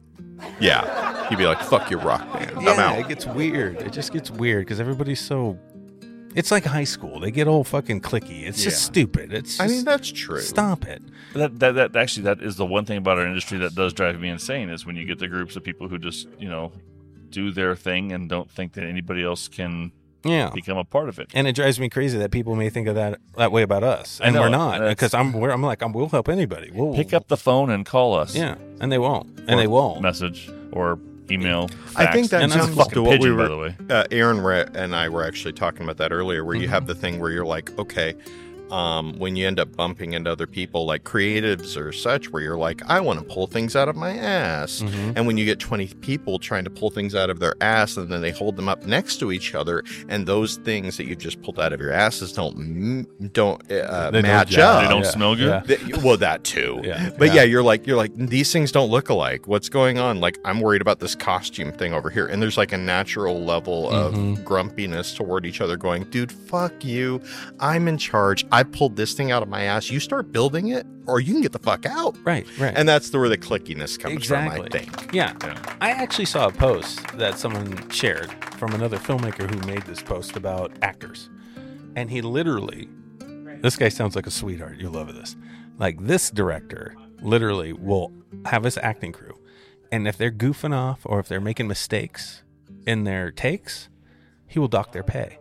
Yeah. You'd be like, fuck your rock band. I'm Yeah, out. it gets weird. It just gets weird because everybody's so. It's like high school. They get all fucking clicky. It's just Yeah. stupid. It's just, I mean, that's true. Stop it. That, that that actually that is the one thing about our industry that does drive me insane is when you get the groups of people who just you know do their thing and don't think that anybody else can Yeah. become a part of it. And it drives me crazy that people may think of that that way about us, I and know, we're not, that's- because I'm we're, I'm like I'm, we'll help anybody. We'll Pick up the phone and call us. Yeah, and they won't, Or and they won't. message or email. I think fax. that And that's comes fucking to what we pigeon, were- by the way. uh, Aaron re- and I were actually talking about that earlier, where you Mm-hmm. have the thing where you're like, okay, um, when you end up bumping into other people, like creatives or such, where you're like, I want to pull things out of my ass. Mhm. And when you get twenty people trying to pull things out of their ass, and then they hold them up next to each other, and those things that you just pulled out of your asses don't m- don't uh, They don't match jive. up. They don't yeah, smell good? yeah. Th- well, that too. Yeah. But Yeah. yeah. you're like you're like these things don't look alike. What's going on? Like I'm worried about this costume thing over here, and there's like a natural level of Mhm. grumpiness toward each other. Going, dude, fuck you. I'm in charge. I pulled this thing out of my ass. You start building it, or you can get the fuck out. Right, right. And that's the, where the clickiness comes Exactly. from, I think. Yeah. Yeah. I actually saw a post that someone shared from another filmmaker who made this post about actors. And he literally, this guy sounds like a sweetheart. You'll love this. Like, this director literally will have his acting crew. And if they're goofing off or if they're making mistakes in their takes, he will dock their pay.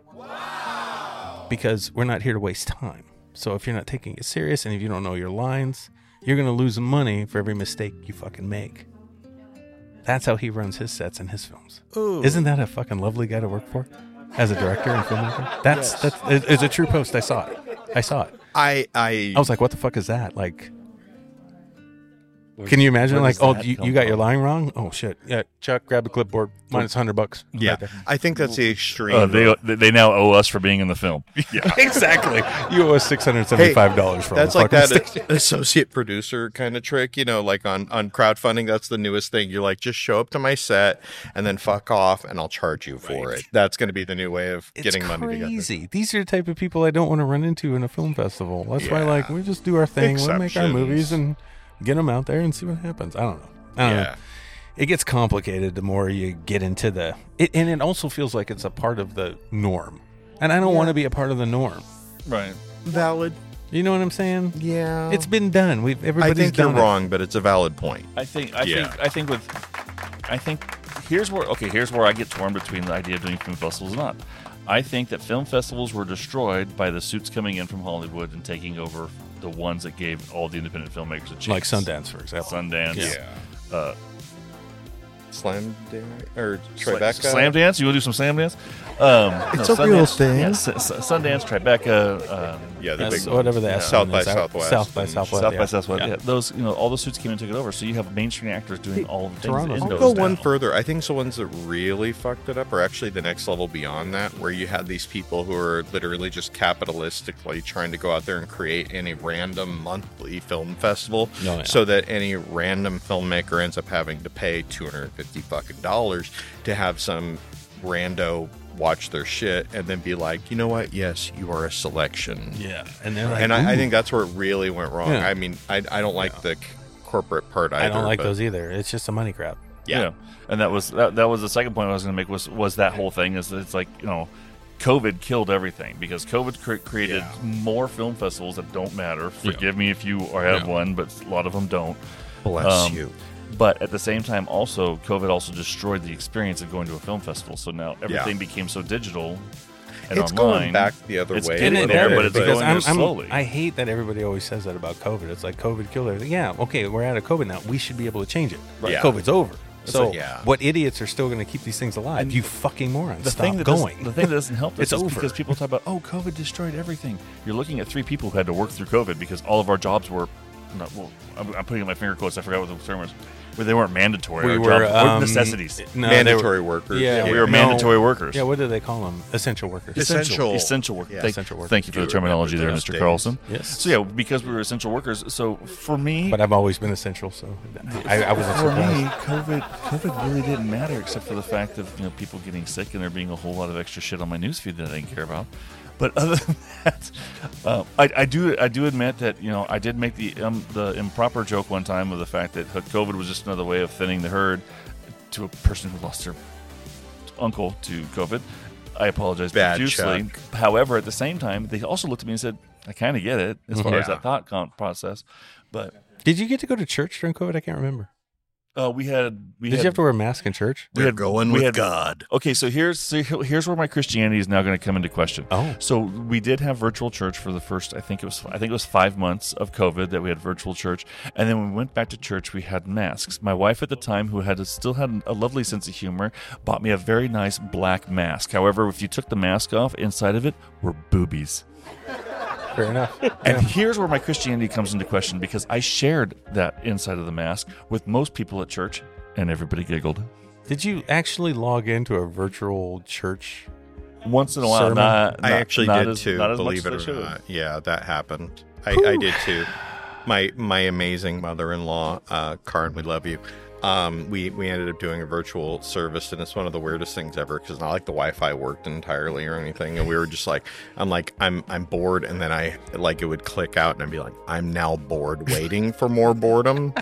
Because we're not here to waste time. So if you're not taking it serious and if you don't know your lines, you're going to lose money for every mistake you fucking make. That's how he runs his sets and his films. Ooh. Isn't that a fucking lovely guy to work for as a director and filmmaker? That's that's it- it's a true post. I saw it. I saw it. I I I was like, what the fuck is that? Like, Can you imagine, Where like, does oh, that you, come you got your from? line wrong? Oh, shit. Yeah, Chuck, grab the clipboard. Minus one hundred bucks. Yeah, Right there. I think that's the extreme. Uh, they they now owe us for being in the film. yeah. Exactly. You owe us six hundred seventy-five dollars for all That's the like fucking that station. associate producer kind of trick, you know, like on, on crowdfunding. That's the newest thing. You're like, just show up to my set and then fuck off, and I'll charge you for Right. it. That's going to be the new way of It's getting money together. crazy. These are the type of people I don't want to run into in a film festival. That's why, Yeah. like, we just do our thing. We'll make our Exceptions. movies and get them out there and see what happens. I don't know. I don't Yeah. know. It gets complicated the more you get into the it, and it also feels like it's a part of the norm, and I don't want to be a part of the norm. Right. Valid. You know what I'm saying? Yeah. It's been done. We've I everybody's think you're done it. wrong, but it's a valid point. I think I Yeah. think I think with I think here's where okay here's where I get torn between the idea of doing film festivals and not. I think that film festivals were destroyed by the suits coming in from Hollywood and taking over the ones that gave all the independent filmmakers a chance. Like Sundance, for example. Sundance. Uh, Slam dance or Sla- Tribeca. Slam dance? You want to do some slam dance? Um, It's no, a real Sundance- thing. Yeah, S- S- Sundance, Tribeca, um, Yeah, the That's big whatever the Yeah. S South one by is. Southwest South by and Southwest. South yeah. by Southwest. Yeah. Yeah. Those, you know, all the suits came and took it over. So you have mainstream actors doing all the things. Toronto's that I'll Windows go Indo's one now. further. I think the ones that really fucked it up are actually the next level beyond that, where you had these people who are literally just capitalistically trying to go out there and create any random monthly film festival, Oh, yeah. so that any random filmmaker ends up having to pay two hundred fifty fucking dollars to have some rando watch their shit and then be like, you know what? Yes, you are a selection. Yeah, and they're like, And I, I "Ooh." think that's where it really went wrong. Yeah. I mean, I, I don't like the c- corporate part either. I don't like but- those either. It's just a money grab. Yeah. And that was that, that was the second point I was going to make was was that whole thing is that it's like, you know, COVID killed everything because COVID cre- created Yeah. more film festivals that don't matter. Forgive me if you or have Yeah. one, but a lot of them don't. Bless Um, you. But at the same time, also COVID also destroyed the experience of going to a film festival. So now everything Yeah. became so digital and It's online. going back the other It's way. getting a And little there, bit, but it's because going I'm, there I'm- slowly. I hate that everybody always says that about COVID. It's like COVID killed everything. Yeah, okay, we're out of COVID now. We should be able to change it. Right. Yeah. COVID's over. So like- yeah. what idiots are still going to keep these things alive? And you fucking morons. the Stop thing that going. Doesn't, the thing that doesn't help this It's is over. because people talk about, oh, COVID destroyed everything. You're looking at three people who had to work through COVID because all of our jobs were, not, well, I'm, I'm putting in my finger quotes. I forgot what the term was. Where they weren't mandatory. We Our were, jobs were um, necessities. No, they mandatory were- workers. Yeah, we were no. mandatory workers. Yeah, what do they call them? Essential workers. Essential. Essential workers. Yeah. Thank, Essential workers. thank you for Do the terminology there, remember Mister those Carlson. Yes. So yeah, because we were essential workers. So for me, But I've always been essential, so I, I wasn't for surprised. me, COVID, COVID really didn't matter except for the fact of you know people getting sick and there being a whole lot of extra shit on my newsfeed that I didn't care about. But other than that, uh, I, I do I do admit that you know I did make the um, the improper joke one time of the fact that COVID was just another way of thinning the herd to a person who lost their uncle to COVID. I apologize Bad profusely. Chuck. However, at the same time, they also looked at me and said, "I kind of get it as far as Yeah. that thought con- process." But Did you get to go to church during COVID? I can't remember. uh, we had we Did had, you have to wear a mask in church? we They're had- going we with had- God. Okay, so here's so here's where my Christianity is now going to come into question. Oh. So we did have virtual church for the first, I think it was, I think it was five months of COVID that we had virtual church, and then when we went back to church, we had masks. My wife at the time, who had a, still had a lovely sense of humor, bought me a very nice black mask. However, if you took the mask off, inside of it were boobies. Fair enough. And here's where my Christianity comes into question because I shared that inside of the mask with most people at church, and everybody giggled. Did you actually log into a virtual church? Once in a while, Sermon? not, I not- actually not did as, too, not as believe much it as I or should've. not. Yeah, that happened. I, I did too. My my amazing mother-in-law, uh, Karen, we love you. Um, we we ended up doing a virtual service, and it's one of the weirdest things ever because not like the Wi-Fi worked entirely or anything, and we were just like, I'm like, I'm I'm bored, and then I like it would click out, and I'd be like, I'm now bored, waiting for more boredom.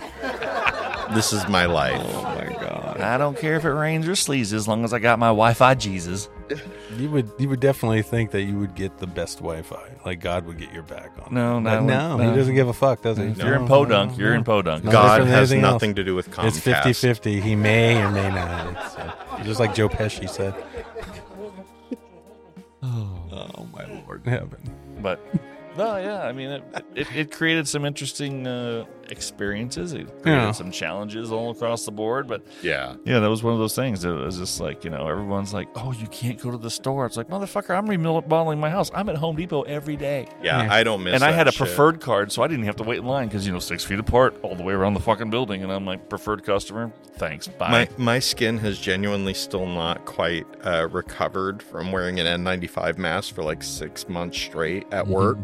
This is my life. Oh my god! I don't care if it rains or sleezes as long as I got my Wi-Fi Jesus. You would you would definitely think that you would get the best Wi-Fi. Like God would get your back on. No, it. no, But no, no. he doesn't give a fuck, does he? If No, you're in no, Podunk, no, you're no. in Podunk. No God different than has anything else. nothing to do with Comcast. It's fifty-fifty. He may or may not. It's uh, just like Joe Pesci said. Oh my Lord in heaven! But no, yeah, I mean, it, it, it created some interesting, uh, experiences. It created Yeah. some challenges all across the board, but Yeah. yeah, that was one of those things. It was just like, you know, everyone's like, oh, you can't go to the store. It's like, motherfucker, I'm remodeling my house. I'm at Home Depot every day. Yeah, Yeah. I don't miss And I that had a shit. preferred card, so I didn't have to wait in line because, you know, six feet apart all the way around the fucking building. And I'm like, preferred customer. Thanks. Bye. My my skin has genuinely still not quite uh, recovered from wearing an N ninety-five mask for like six months straight at Mm-hmm. work.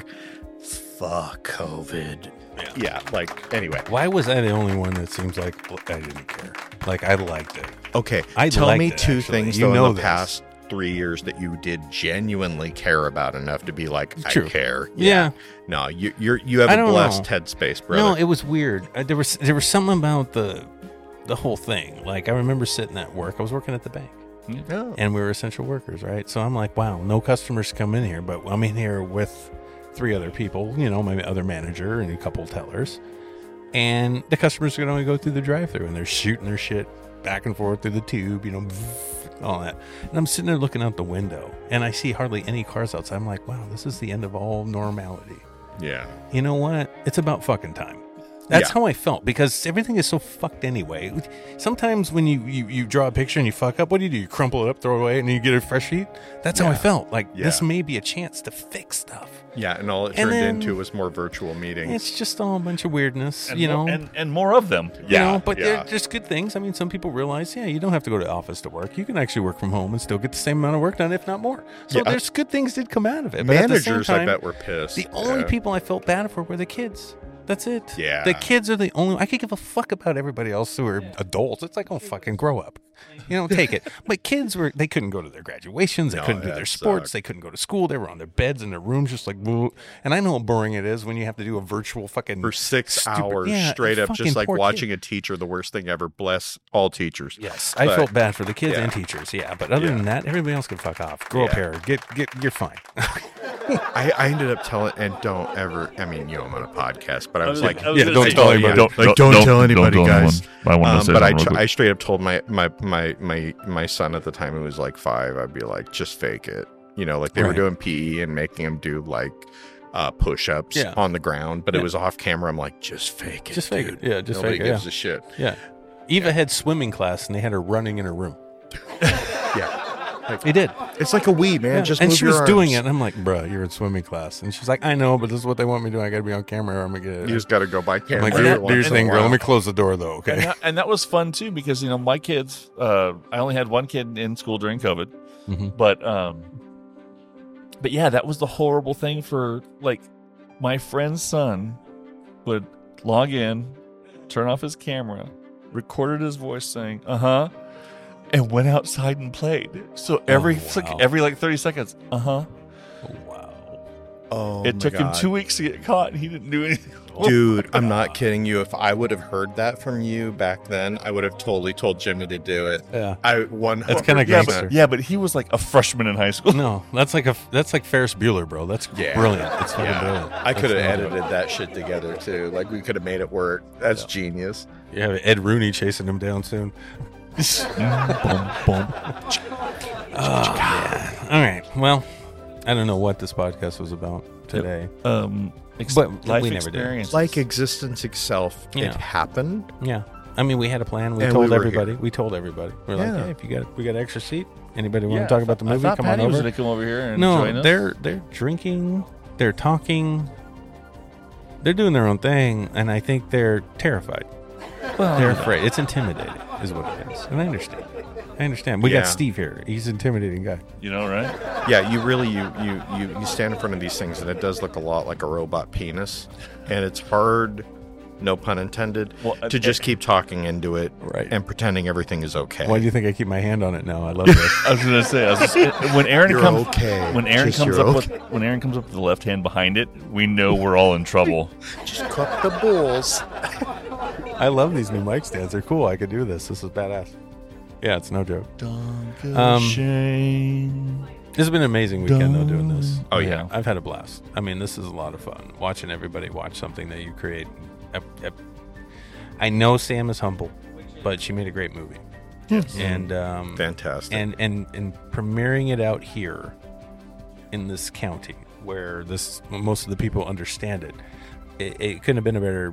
Fuck COVID. Yeah. Like anyway. Why was I the only one that seems like well, I didn't care? Like I liked it. Okay. I tell liked me it, two actually. things You though know in the this. past three years that you did genuinely care about enough to be like, I True. care. Yeah. No, you you're you have I a don't blessed know. headspace, brother. No, it was weird. Uh, there was there was something about the the whole thing. Like I remember sitting at work. I was working at the bank, No. and we were essential workers, right? So I'm like, wow, no customers come in here, but I'm in here with three other people. You know, my other manager and a couple of tellers, and the customers can only go through the drive-through, and they're shooting their shit back and forth through the tube, you know, all that. And I'm sitting there looking out the window, and I see hardly any cars outside. I'm like, wow, this is the end of all normality. Yeah. You know what? It's about fucking time. That's Yeah. how I felt because everything is so fucked anyway. Sometimes when you, you, you draw a picture and you fuck up, what do you do? You crumple it up, throw it away, and then you get a fresh sheet? That's how I Yeah. felt. Like, this Yeah. may be a chance to fix stuff. Yeah, and all it And turned then- into was more virtual meetings. It's just all a bunch of weirdness, and you more, know? and, and more of them. You Yeah, know, but yeah. they're just good things. I mean, some people realize, yeah, you don't have to go to the office to work. You can actually work from home and still get the same amount of work done, if not more. So Yeah. there's good things did come out of it. But at the same Managers, time, I bet, were pissed. the only Yeah. people I felt bad for were the kids. That's it. Yeah. The kids are the only. I could give a fuck about everybody else who are adults. It's like, oh, fucking grow up. You know, take it. But kids were. They couldn't go to their graduations. They No, couldn't do that their sports. sucked. They couldn't go to school. They were on their beds in their rooms, just like. Woo. And I know how boring it is when you have to do a virtual fucking for six stupid- hours Yeah, straight up, fucking just like poor watching kid. a teacher, the worst thing ever. Bless all teachers. Yes, I But- felt bad for the kids yeah. and teachers. Yeah, but other Yeah. than that, everybody else can fuck off. Grow a Yeah. pair. Get get. You're fine. I, I ended up telling, and don't ever. I mean, you know, I'm on a podcast, but I was like, I was yeah, gonna don't say, tell yeah, anybody. Don't, Like, don't, don't don't tell anybody, don't tell guys. anyone. I want to Um, say but I, something tr- real I quick. straight up told my, my my my my son at the time, who was like five, I'd be like, just fake it. You know, like they were Right. doing P E and making him do like uh, push-ups Yeah. on the ground, but it Yeah. was off camera. I'm like, just fake it. Just fake dude. it. Yeah, just Nobody fake it. gives Yeah. a shit. yeah. Eva had swimming class, and they had her running in her room. Yeah, They did. it's like a Wii, man. Yeah, Just and move she your was arms. doing it, and I'm like, bruh, you're in swimming class. And she's like, I know, but this is what they want me to do. I got to be on camera or I'm going to get it. You just got to go by I'm camera. like, And do, that- your- do once your in a thing, girl. while. Let me close the door, though, And okay? that, and that was fun too because you know my kids. Uh, I only had one kid in school during COVID, Mhm. but um, but yeah, that was the horrible thing for like my friend's son would log in, turn off his camera, recorded his voice saying "uh huh," and went outside and played. So every Oh, sec- wow. every like thirty seconds, uh huh. Oh, wow. Oh, It my took him God. two weeks to get caught, and he didn't do anything. Dude, I'm not kidding you. If I would have heard that from you back then, I would have totally told Jimmy to do it. Yeah. I one. That's kinda Yeah, gangster. but, yeah, but he was like a freshman in high school. No, that's like a that's like Ferris Bueller, bro. That's Yeah. brilliant. It's fucking Yeah, brilliant. I could have That's edited that shit together too. Like we could have made it work. That's genius. You have Ed Rooney chasing him down soon. boom, boom. Oh, man. All right. Well, I don't know what this podcast was about today. Um, ex- But life we never did. experience. Like existence itself, Yeah. it happened. Yeah. I mean, we had a plan. We And told we were everybody. here. We told everybody. We're like, Yeah. hey, if you got we got an extra seat, anybody want Yeah, to talk about the I movie? thought Come Patty on was over. going to come over here and No, join us. they're they're drinking, they're talking, they're doing their own thing, and I think they're terrified. well, They're afraid. It's intimidating, is what it is, and I understand. I understand. We Yeah. got Steve here. He's an intimidating guy. you know, right? Yeah, you really you you you you stand in front of these things and it does look a lot like a robot penis, and it's hard, no pun intended, Well, to uh, just keep talking into it Right. and pretending everything is okay. Why do you think I keep my hand on it now? I love this. I was going to say, I was just, when Aaron You're comes, okay. when Aaron Just comes you're up okay. with, when Aaron comes up with the left hand behind it, we know we're all in trouble. Just cup the bulls. I love these new mic stands. They're cool. I could do this. This is badass. Yeah, it's no joke. Don't Um, shame. This has been an amazing weekend, though, doing this. Oh yeah. I've had a blast. I mean, this is a lot of fun. Watching everybody watch something that you create. I, I, I know Sam is humble, but she made a great movie. Yes. And um, Fantastic. and and and premiering it out here in this county where this most of the people understand it, it, it couldn't have been a better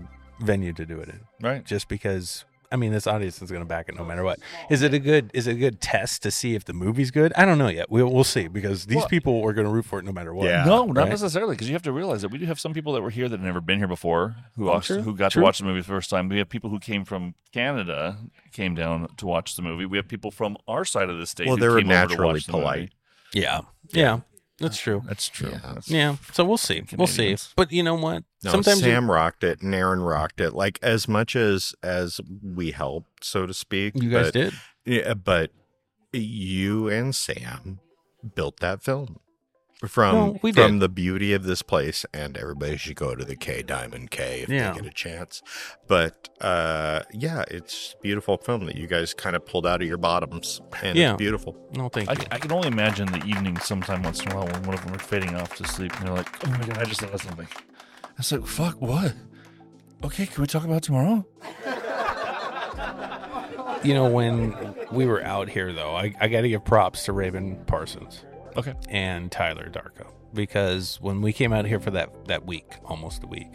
venue to do it in. Right. Just because, I mean, this audience is going to back it no matter what. Is it a good? Is it a good test to see if the movie's good? I don't know yet. We'll we'll see because these Well- people are going to root for it no matter what. Yeah. No, not Right? necessarily, because you have to realize that we do have some people that were here that had never been here before, who Oh, also, true, who got true. to watch the movie the first time. We have people who came from Canada, came down to watch the movie. We have people from our side of the state. Well, who they were came over to naturally watch the movie. polite. Yeah. Yeah. That's true. That's true. Yeah. That's- Yeah. So we'll see. We'll see. Canadians. But you know what? No, Sometimes you- Sam rocked it and Aaron rocked it. Like as much as as we helped, so to speak. you guys but, did. Yeah, but you and Sam built that film from No, we from did. the beauty of this place, and everybody should go to the K Diamond K if Yeah. they get a chance. But uh, yeah, it's a beautiful film that you guys kind of pulled out of your bottoms, and Yeah. it's beautiful. No, thank I, you. I can only imagine the evening sometime once in a while when one of them are fading off to sleep and they're like, oh my God, I just thought of something. I said, fuck, what? Okay, can we talk about it tomorrow? You know, when we were out here, though, I, I got to give props to Raven Parsons Okay. and Tyler Darko because when we came out here for that, that week, almost a week,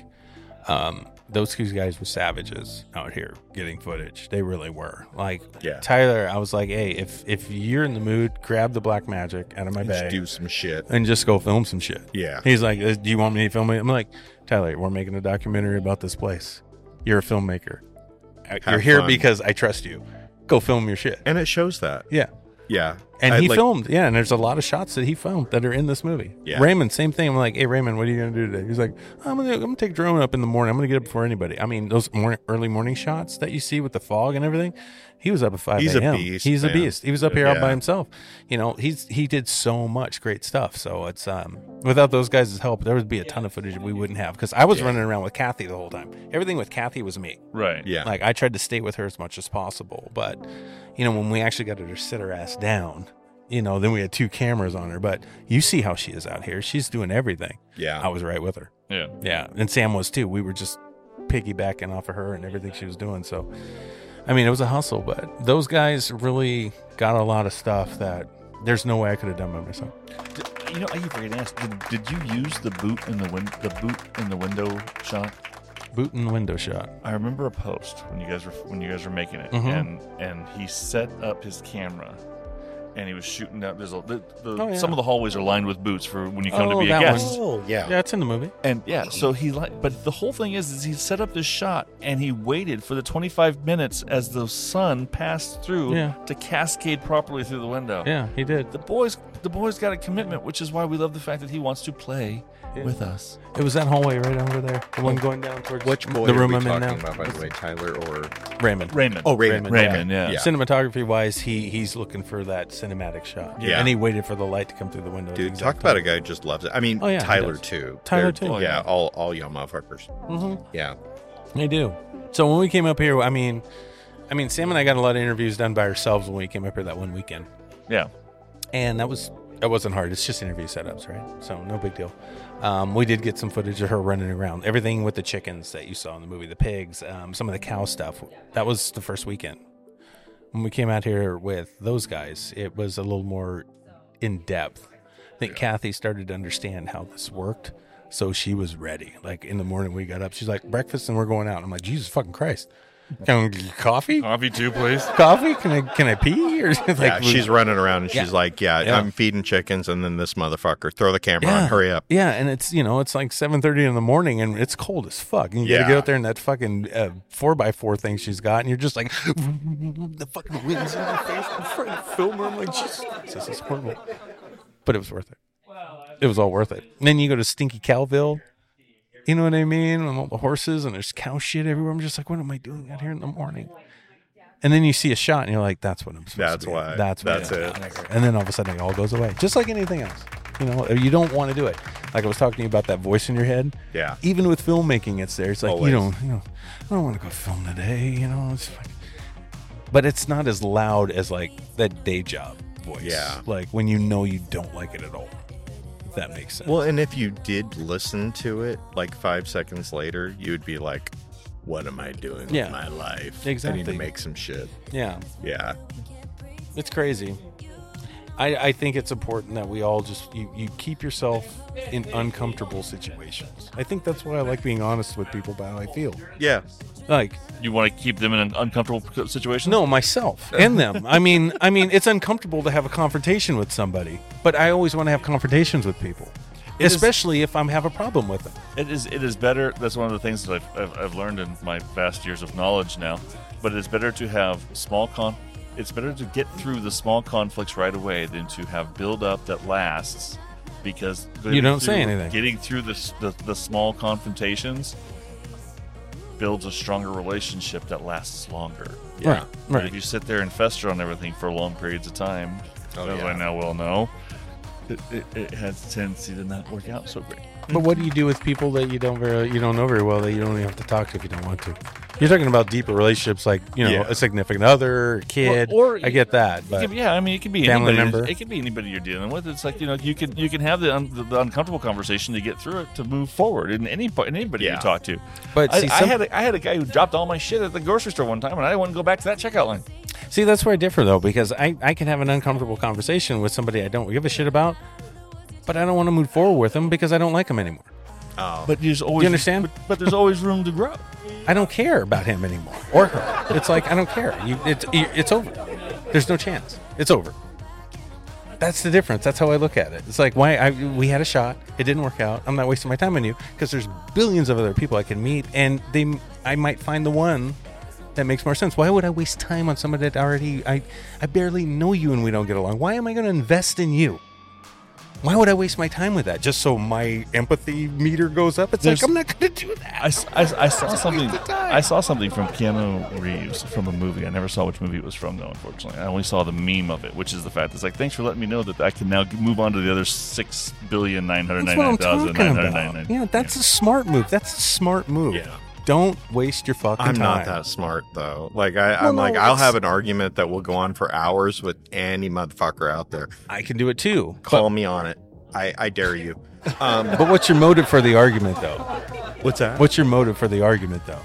um, those two guys were savages out here getting footage. They really were. Like, Yeah. Tyler, I was like, hey, if if you're in the mood, grab the Black Magic out of my Just bag do some shit. and just go film some shit. Yeah. He's like, "Uh, do you want me to film it? I'm like, Tyler, we're making a documentary about this place. You're a filmmaker. Uh, You're Have here fun. because I trust you. Go film your shit. And it shows that. Yeah. Yeah. And I, he like, filmed, yeah, and there's a lot of shots that he filmed that are in this movie. Yeah. Raymond, same thing. I'm like, hey, Raymond, what are you going to do today? He's like, I'm going to I'm gonna take drone up in the morning. I'm going to get up before anybody. I mean, those mor- early morning shots that you see with the fog and everything, he was up at five He's a a.m. beast, He's a man. beast. He was up here all by Yeah. himself. You know, he's he did so much great stuff. So it's, um, without those guys' help, there would be a ton of footage we wouldn't have because I was Yeah. running around with Kathy the whole time. Everything with Kathy was me. Right. Yeah. Like I tried to stay with her as much as possible, but you know when we actually got her to sit her ass down, you know, then we had two cameras on her. But you see how she is out here; she's doing everything. Yeah. I was right with her. Yeah. Yeah, and Sam was too. We were just piggybacking off of her and everything she was doing. So, I mean, it was a hustle, but those guys really got a lot of stuff that there's no way I could have done by myself. Did, you know, I keep forgetting to ask, did, did you use the boot in the win- the boot in the window shot? Boot and window shot. I remember a post when you guys were when you guys were making it, Mhm. and and he set up his camera, and he was shooting out. There's a the, the, Oh, yeah. some of the hallways are lined with boots for when you come Oh, to be a that guest. Oh, yeah. Yeah, it's in the movie. And yeah, so he like, but the whole thing is, is he set up this shot and he waited for the twenty-five minutes as the sun passed through Yeah. to cascade properly through the window. Yeah, he did. The boys, the boys got a commitment, which is why we love the fact that he wants to play Yeah. with us. It was that hallway right over there, the one going down towards Which boy the are room we I'm in talking now. about, by the way, Tyler or Raymond. Raymond. Oh, Raymond. Raymond, yeah. Yeah. Cinematography wise, he he's looking for that cinematic shot. Yeah. and he waited for the light to come through the window. at the dude? exact Talk about a time. guy who just loves it. I mean, Oh, yeah, he Tyler does. too. Tyler, They're- too. Oh, Yeah, yeah. all all y'all motherfuckers. Mhm. Yeah. They do. So when we came up here, I mean, I mean, Sam and I got a lot of interviews done by ourselves when we came up here that one weekend, Yeah. and that was that wasn't hard. It's just interview setups, right? So no big deal. Um, we did get some footage of her running around. Everything with the chickens that you saw in the movie, the pigs, um, some of the cow stuff. That was the first weekend. When we came out here with those guys, it was a little more in depth. I think Kathy started to understand how this worked, so she was ready. Like in the morning, we got up. She's like, "Breakfast, and we're going out." I'm like, "Jesus fucking Christ! Can I get coffee? Coffee too, please. Coffee? Can I can I pee?" Or like, Yeah, she's running around and Yeah. she's like, yeah, Yeah. I'm feeding chickens, and then this motherfucker, throw the camera Yeah. on, hurry up. Yeah, and it's you know it's like seven thirty in the morning and it's cold as fuck. And you got to Yeah. get out there in that fucking uh, four by four thing she's got, and you're just like the fucking wind's in your face. I'm trying to film her. I'm like, Jesus, Christ, this is horrible. But it was worth it. It was all worth it. And then you go to Stinky Cowville. You know what I mean? And all the horses and there's cow shit everywhere. I'm just like, what am I doing out here in the morning? And then you see a shot and you're like, that's what I'm supposed That's to be. why. That's what That's I'm it. And then all of a sudden it all goes away. Just like anything else. You know, you don't want to do it. Like I was talking to you about that voice in your head. Yeah. Even with filmmaking, it's there. It's like, Always. you don't, you know, I don't want to go film today, you know. It's like, but it's not as loud as like that day job voice. Yeah. Like when you know you don't like it at all. If that makes sense. Well, and if you did listen to it like five seconds later, you'd be like, what am I doing Yeah. with my life? I Exactly. need to make some shit. yeah. Yeah. It's crazy. I, I think it's important that we all just you, you keep yourself in uncomfortable situations. I think that's why I like being honest with people about how I feel. Yeah. Like, You want to keep them in an uncomfortable situation? no, myself and them. I mean, I mean, it's uncomfortable to have a confrontation with somebody, but I always want to have confrontations with people, It is- especially if I have a problem with them. It is. It is better. That's one of the things that I've, I've, I've learned in my vast years of knowledge now. But it's better to have small con. It's better to get through the small conflicts right away than to have build up that lasts. Because You don't through- say anything. Getting through the, s- the the small confrontations builds a stronger relationship that lasts longer. Right, But right. if you sit there and fester on everything for long periods of time, Oh, as yeah. I now well know, it, it, it has a tendency to not work out so great. But what do you do with people that you don't very you don't know very well that you don't even have to talk to if you don't want to? You're talking about deeper relationships, like you know, Yeah. a significant other, a kid. Or- or- I get that, It but could be- yeah, I mean, it could be Family anybody. member. It could be anybody you're dealing with. It's like you know, you can you can have the, un, the, the uncomfortable conversation to get through it to move forward. In any in anybody Yeah. you talk to. But I, see, I some- had a, I had a guy who dropped all my shit at the grocery store one time, and I didn't want to go back to that checkout line. see, that's where I differ though, because I I can have an uncomfortable conversation with somebody I don't give a shit about, but I don't want to move forward with them because I don't like them anymore. Oh. But there's always Do you understand? But, but there's always room to grow. I don't care about him anymore or her. It's like I don't care. You, it's it's over. There's no chance. It's over. That's the difference. That's how I look at it. It's like why I we had a shot. It didn't work out. I'm not wasting my time on you because there's billions of other people I can meet, and they I might find the one that makes more sense. Why would I waste time on somebody that already I I barely know you and we don't get along? Why am I going to invest in you? Why would I waste my time with that just so my empathy meter goes up? It's There's- like I'm not going to do that. I, s- I s- I saw something. of time. I saw something from Keanu Reeves from a movie. I never saw which movie it was from, though. Unfortunately, I only saw the meme of it, which is the fact it's like, thanks for letting me know that I can now move on to the other six billion nine hundred That's ninety what I'm nine thousand talking nine hundred about. ninety nine. Yeah, that's a smart move. That's a smart move. Yeah. Don't waste your fucking I'm time. not that smart though. Like I, Well, I'm no, like I'll it's- have an argument that will go on for hours with any motherfucker out there. I can do it too. Call But, me on it. I, I dare you. Um, but what's your motive for the argument, though? what's that? What's your motive for the argument, though?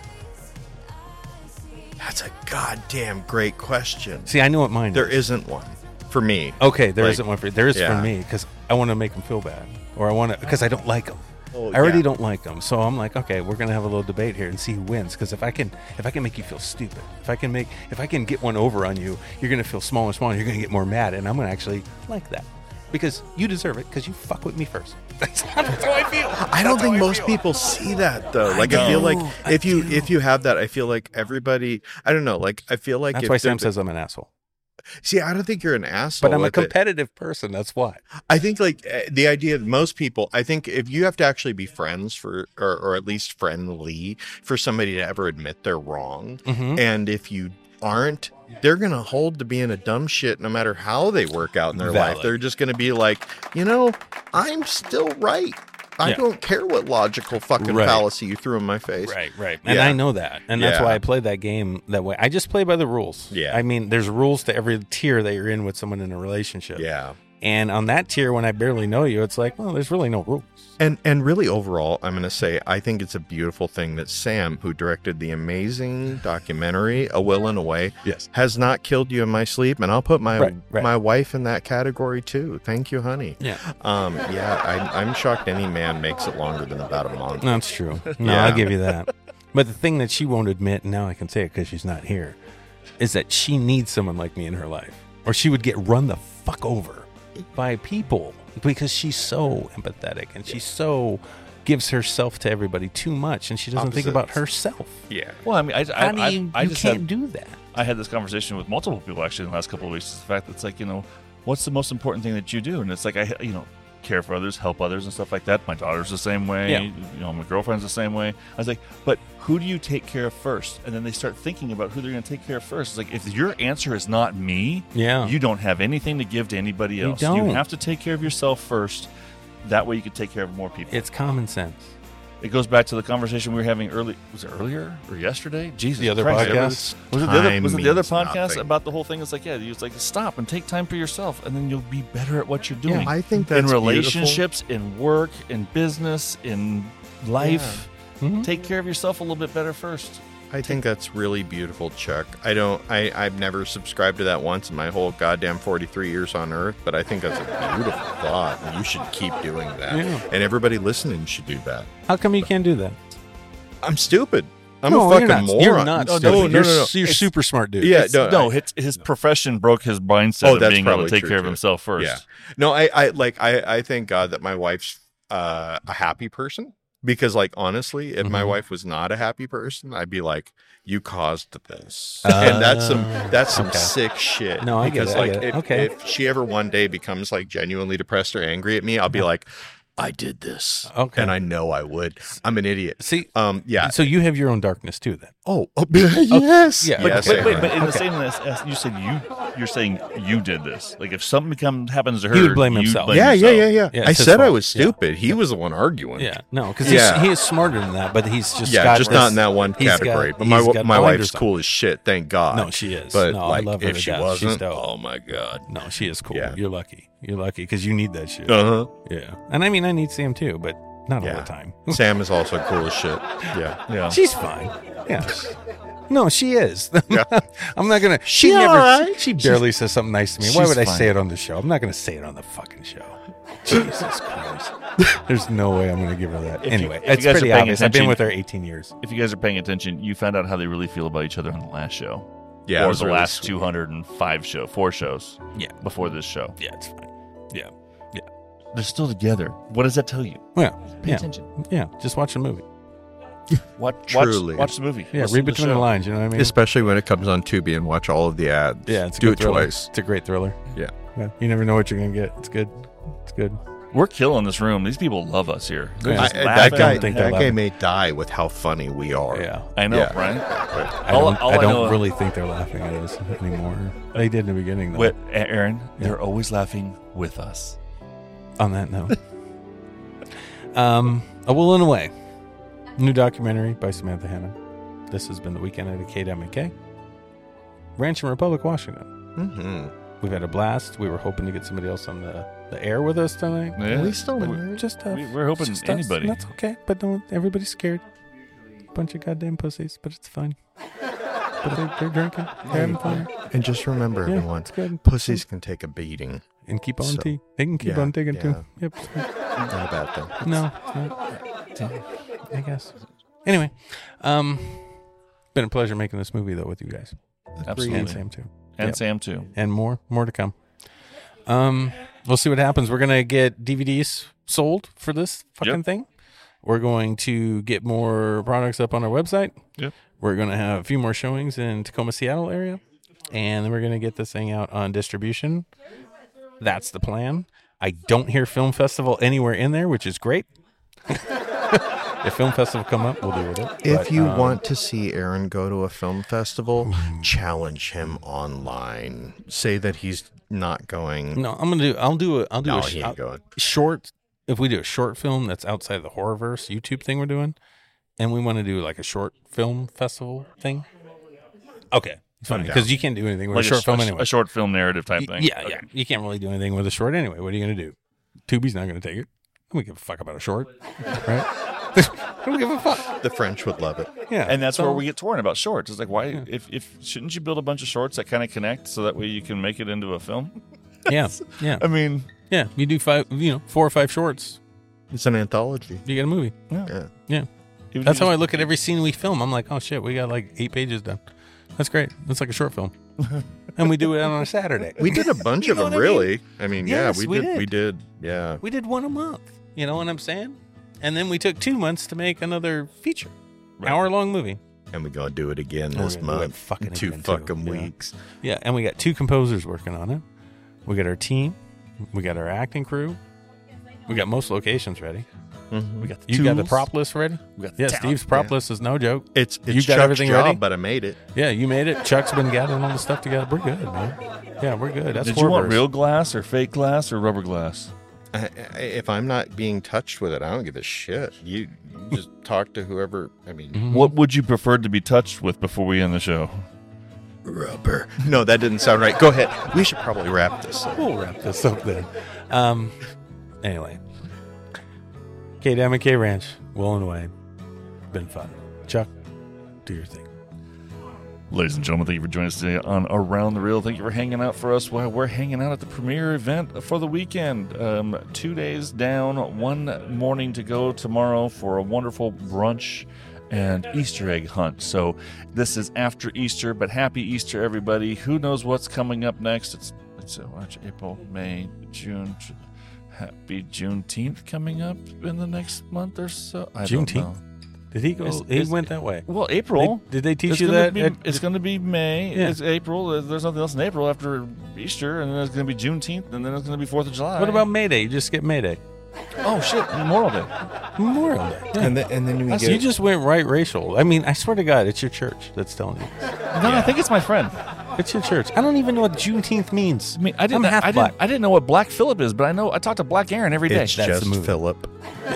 That's a goddamn great question. See, I know what mine There is. isn't one for me. Okay, there Like, not one for there is yeah. for me because I want to make them feel bad, or I want to because I don't like them. Oh, I already yeah. don't like them, so I'm like, okay, we're gonna have a little debate here and see who wins. Because if I can, if I can make you feel stupid, if I can make, if I can get one over on you, you're gonna feel small and small. And you're gonna get more mad, and I'm gonna actually like that because you deserve it because you fuck with me first. That's, that's how I feel. I don't That's think how I most feel. people see that though. I Like I, feel like know, I if you do. if you have that, I feel like everybody. I don't know. Like I feel like That's if why there- Sam says I'm an asshole. See, I don't think you're an asshole. But I'm a with it. competitive person. That's why. I think like uh, the idea that most people, I think if you have to actually be friends for, or, or at least friendly for somebody to ever admit they're wrong. Mhm. And if you aren't, they're going to hold to being a dumb shit no matter how they work out in their life. Valid. They're just going to be like, you know, I'm still right. I Yeah. don't care what logical fucking Right. fallacy you threw in my face. Right, right. And Yeah. I know that. And that's Yeah. why I play that game that way. I just play by the rules. Yeah. I mean, there's rules to every tier that you're in with someone in a relationship. Yeah. And on that tier, when I barely know you, it's like, well, there's really no rules. And and really overall, I'm going to say I think it's a beautiful thing that Sam, who directed the amazing documentary A Will and a Way, Yes. has not killed you in my sleep, and I'll put my Right, right. my wife in that category too. Thank you, honey. Yeah. Um, yeah, I, I'm shocked any man makes it longer than about a month. That's true. No, Yeah. I'll give you that. But the thing that she won't admit, and now I can say it because she's not here, is that she needs someone like me in her life. Or she would get run the fuck over by people because she's so empathetic and she so gives herself to everybody too much and she doesn't think about Opposites. herself. Yeah. Well, I mean, I, How I, do I, you, I you just can't had, do that. I had this conversation with multiple people actually in the last couple of weeks. Is the fact that it's like, you know, what's the most important thing that you do? And it's like, I, you know, care for others, help others, and stuff like that. My daughter's the same way. Yeah. You know, my girlfriend's the same way. I was like, but who do you take care of first? And then they start thinking about who they're going to take care of first. It's like, if your answer is not me, Yeah. you don't have anything to give to anybody You else. don't. have to take care of yourself first. That way, you can take care of more people. It's common sense. It goes back to the conversation we were having early. Was it earlier or yesterday? Jesus, The other Christ. podcast? Was it the other? Time Was it the other means podcast nothing. about the whole thing? It's like, yeah, it's like stop and take time for yourself, and then you'll be better at what you're doing. I think in that's relationships, in work, in business, in life. Mhm. Take care of yourself a little bit better first. I think that's really beautiful, Chuck. I don't. I I've never subscribed to that once in my whole goddamn forty-three years on Earth, but I think that's a beautiful thought, and you should keep doing that. Yeah. And everybody listening should do that. How come you can't do that? I'm stupid. I'm no, a fucking you're not, moron. You're not. No, stupid. no, no, you're, no, no. You're It's- super smart, dude. Yeah, It's- no, no, I- his, his profession broke his mindset Oh, of that's being able probably to take true, care of too. himself first. Yeah. No, I, I like I, I thank God that my wife's uh, a happy person, because like honestly, if my Mhm. wife was not a happy person, I'd be like, you caused this. Uh, and that's some that's some okay. sick shit. No, I get because it, I like get it. if, Okay. if she ever one day becomes like genuinely depressed or angry at me, I'll be Yeah. like, I did this. Okay. And I know I would. I'm an idiot. See, Um yeah. so you have your own darkness too, then. Oh, oh yes. Yeah, But, yes, wait, I wait, am. but in the Okay. same as, as you said, you you're saying you did this. Like if something become, happens to her, He would blame you'd himself. blame yeah, yeah, yourself. yeah, yeah, Yeah, I it's his said I fault. was Yeah. stupid. He was the one arguing. Yeah, no, because Yeah. he is smarter than that, but he's just yeah, got just this- not in that one he's got- category. but he's my got my blinders wife's on. cool as shit. Thank God. No, she is. But No, I like, love her if to she death. She's wasn't, dope. oh my God. No, she is cool. Yeah. You're lucky. You're lucky because you need that shit. Uh huh. Yeah, and I mean, I need Sam too, but not all Yeah. the time. Sam is also cool as shit. Yeah. Yeah. She's fine. Yeah. No, she is. Yeah. I'm not gonna. She She never. alright. She barely says something nice to me. Why she's would I fine. say it on the show? I'm not gonna say it on the fucking show. Jesus Christ. There's no way I'm gonna give her that. If you- anyway, if you it's guys are pretty paying obvious. I've been attention- with her eighteen years. If you guys are paying attention, you found out how they really feel about each other on the last show. Yeah. it or was the really last sweet. two hundred five show, four shows. Yeah. Before this show. Yeah, it's fine. Yeah. They're still together. What does that tell you? Well, Pay yeah. attention. Yeah. Just watch the movie. Watch, Truly. watch, watch the movie. Yeah. Listen read to between the, show. lines. You know what I mean? Especially when it comes on Tubi and watch all of the ads. yeah. It's a Do good it thriller. twice. It's a great thriller. Yeah. Yeah. You never know what you're gonna get. It's good. It's good. We're killing this room. These people love us here. They're Yeah. I, just that laughing. guy, don't think that they're guy laughing. may die with how funny we are. Yeah. I know, Yeah. right? I All- don't, all I I don't know- really think they're laughing at us anymore. They did in the beginning, though. Wait, Aaron, Yeah. they're always laughing with us. On that note, um, A Will and Away, new documentary by Samantha Hanna. This has been the weekend at K W K, Ranch in Republic, Washington. Mm-hmm. We've had a blast. We were hoping to get somebody else on the, the air with us tonight. Yeah. We still But are. just uh, We- we're hoping just us. anybody. That's okay, but don't everybody's scared. Bunch of goddamn pussies, but it's fine. But they're, they're drinking, they're having fun. And just remember, Yeah, everyone, it's good. pussies can take a beating. And keep on So, tea. They can keep yeah, on taking too. yeah. Yep. it's fine. Not a bad thing. No, it's not. I guess. Anyway, um, been a pleasure making this movie though with you guys Absolutely. and Sam too, And Yep. Sam, too. and more, more to come. Um, we'll see what happens. We're gonna get D V Ds sold for this fucking Yep. thing. We're going to get more products up on our website. Yep. We're gonna have a few more showings in Tacoma, Seattle area, and then we're gonna get this thing out on distribution. That's the plan. I don't hear Film Festival anywhere in there, which is great. If Film Festival come up, we'll deal with it. If But, you um, want to see Aaron go to a film festival, challenge him online. Say that he's not going. no, I'm gonna do. I'll do a. I'll do No, a sh- he ain't I'll- going. short. If we do a short film that's outside the Horrorverse YouTube thing we're doing, and we want to do like a short film festival thing, okay, fine. down. Because you can't do anything with Like a short sh- film sh- anyway. A short film narrative type Y- thing. Yeah, Okay. yeah. You can't really do anything with a short anyway. What are you gonna do? Tubi's not gonna take it. We give a fuck about a short, right? I don't give a fuck. The French would love it. Yeah, And that's so- where we get torn about shorts. It's like, why, if, if, shouldn't you build a bunch of shorts that kind of connect so that way you can make it into a film? Yeah, yeah, I mean, yeah. You do five, you know, four or five shorts, It's an anthology. you get a movie. Yeah. Yeah. even That's if how I you look at every scene we film. I'm like, oh shit, we got like eight pages done. That's great. That's like a short film, and we do it on a Saturday. We did a bunch of know them, what I mean? really. I mean, Yes, yeah, we, we did, did. We did. Yeah. We did one a month. You know what I'm saying? And then we took two months to make another feature, Right. hour long movie. And we're going to do it again Oh, this we're gonna do it month. fucking In two again, too. fucking Yeah. weeks. Yeah, and we got two composers working on it. We got our team. We got our acting crew. We got most locations ready. Mhm. we got the You got the tools, prop list ready? we got the Yeah, talent. Steve's prop list is no joke. It's, it's You got Chuck's everything job, ready? but I made it. Yeah, you made it. Chuck's been gathering all the stuff together. We're good, man. Yeah, we're good. That's Did you want Horrorverse. real glass or fake glass or rubber glass? I, I, if I'm not being touched with it, I don't give a shit. You, you just talk to whoever. I mean, Mhm. What would you prefer to be touched with before we end the show? rubber. No, that didn't sound right. Go ahead. We should probably wrap this up. We'll wrap this up then. Um, anyway, K W K Ranch, Will and Away, been fun. Chuck, do your thing. Ladies and gentlemen, thank you for joining us today on Around the Reel. Thank you for hanging out for us while we're hanging out at the premiere event for the weekend. Um, two days down, one morning to go tomorrow for a wonderful brunch and Easter egg hunt. So this is after Easter, but happy Easter, everybody. Who knows what's coming up next? It's, it's uh, March, April, May, June. Happy Juneteenth coming up in the next month or so. I Juneteenth? don't know. Did he go? It's- he it's- went that way. Well, April. They- did they teach It's you gonna that? be- at- it's going to be May. Yeah. It's April. There's nothing else in April after Easter, and then it's going to be Juneteenth, and then it's going to be Fourth of July. what about May Day? You just get May Day. Oh shit, Memorial Day. Memorial Day. Yeah. And then, and then we So get you just went right racial. I mean, I swear to God, it's your church that's telling you. No, I think it's my friend. It's your church. I don't even know what Juneteenth means. I mean, I didn't. I'm half I black. didn't. I didn't know what Black Phillip is, but I know I talk to Black Aaron every day. it's That's just the movie. Philip.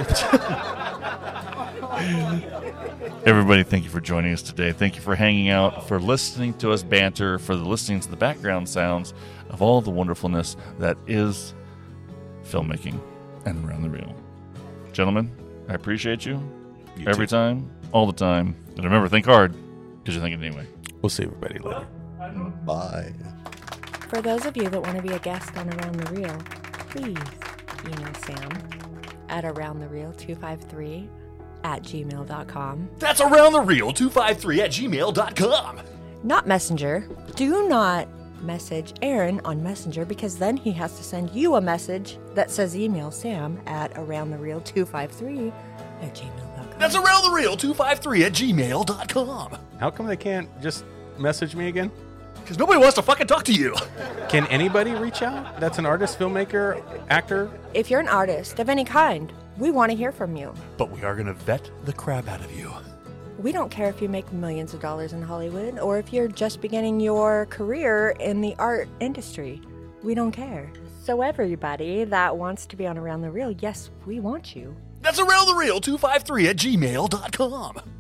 Everybody, thank you for joining us today. Thank you for hanging out, for listening to us banter, for the listening to the background sounds of all the wonderfulness that is filmmaking and Around the Reel. Gentlemen, I appreciate you, You every too. time, all the time. And remember, think hard, because you're thinking anyway. We'll see everybody later. Bye. For those of you that want to be a guest on Around the Reel, please email Sam at aroundthereel two five three at gmail dot com. That's Around the Reel two five three at gmail dot com. Not Messenger. Do not message Aaron on Messenger, because then he has to send you a message that says email Sam at aroundthereel two five three at gmail dot com. That's Around the Reel two five three at gmail dot com. How come they can't just message me again? Because nobody wants to fucking talk to you. Can anybody reach out? That's an artist, filmmaker, actor. If you're an artist of any kind, we want to hear from you. But we are going to vet the crap out of you. We don't care if you make millions of dollars in Hollywood or if you're just beginning your career in the art industry. We don't care. So everybody that wants to be on Around the Reel, yes, we want you. That's Around the Reel two five three at gmail dot com.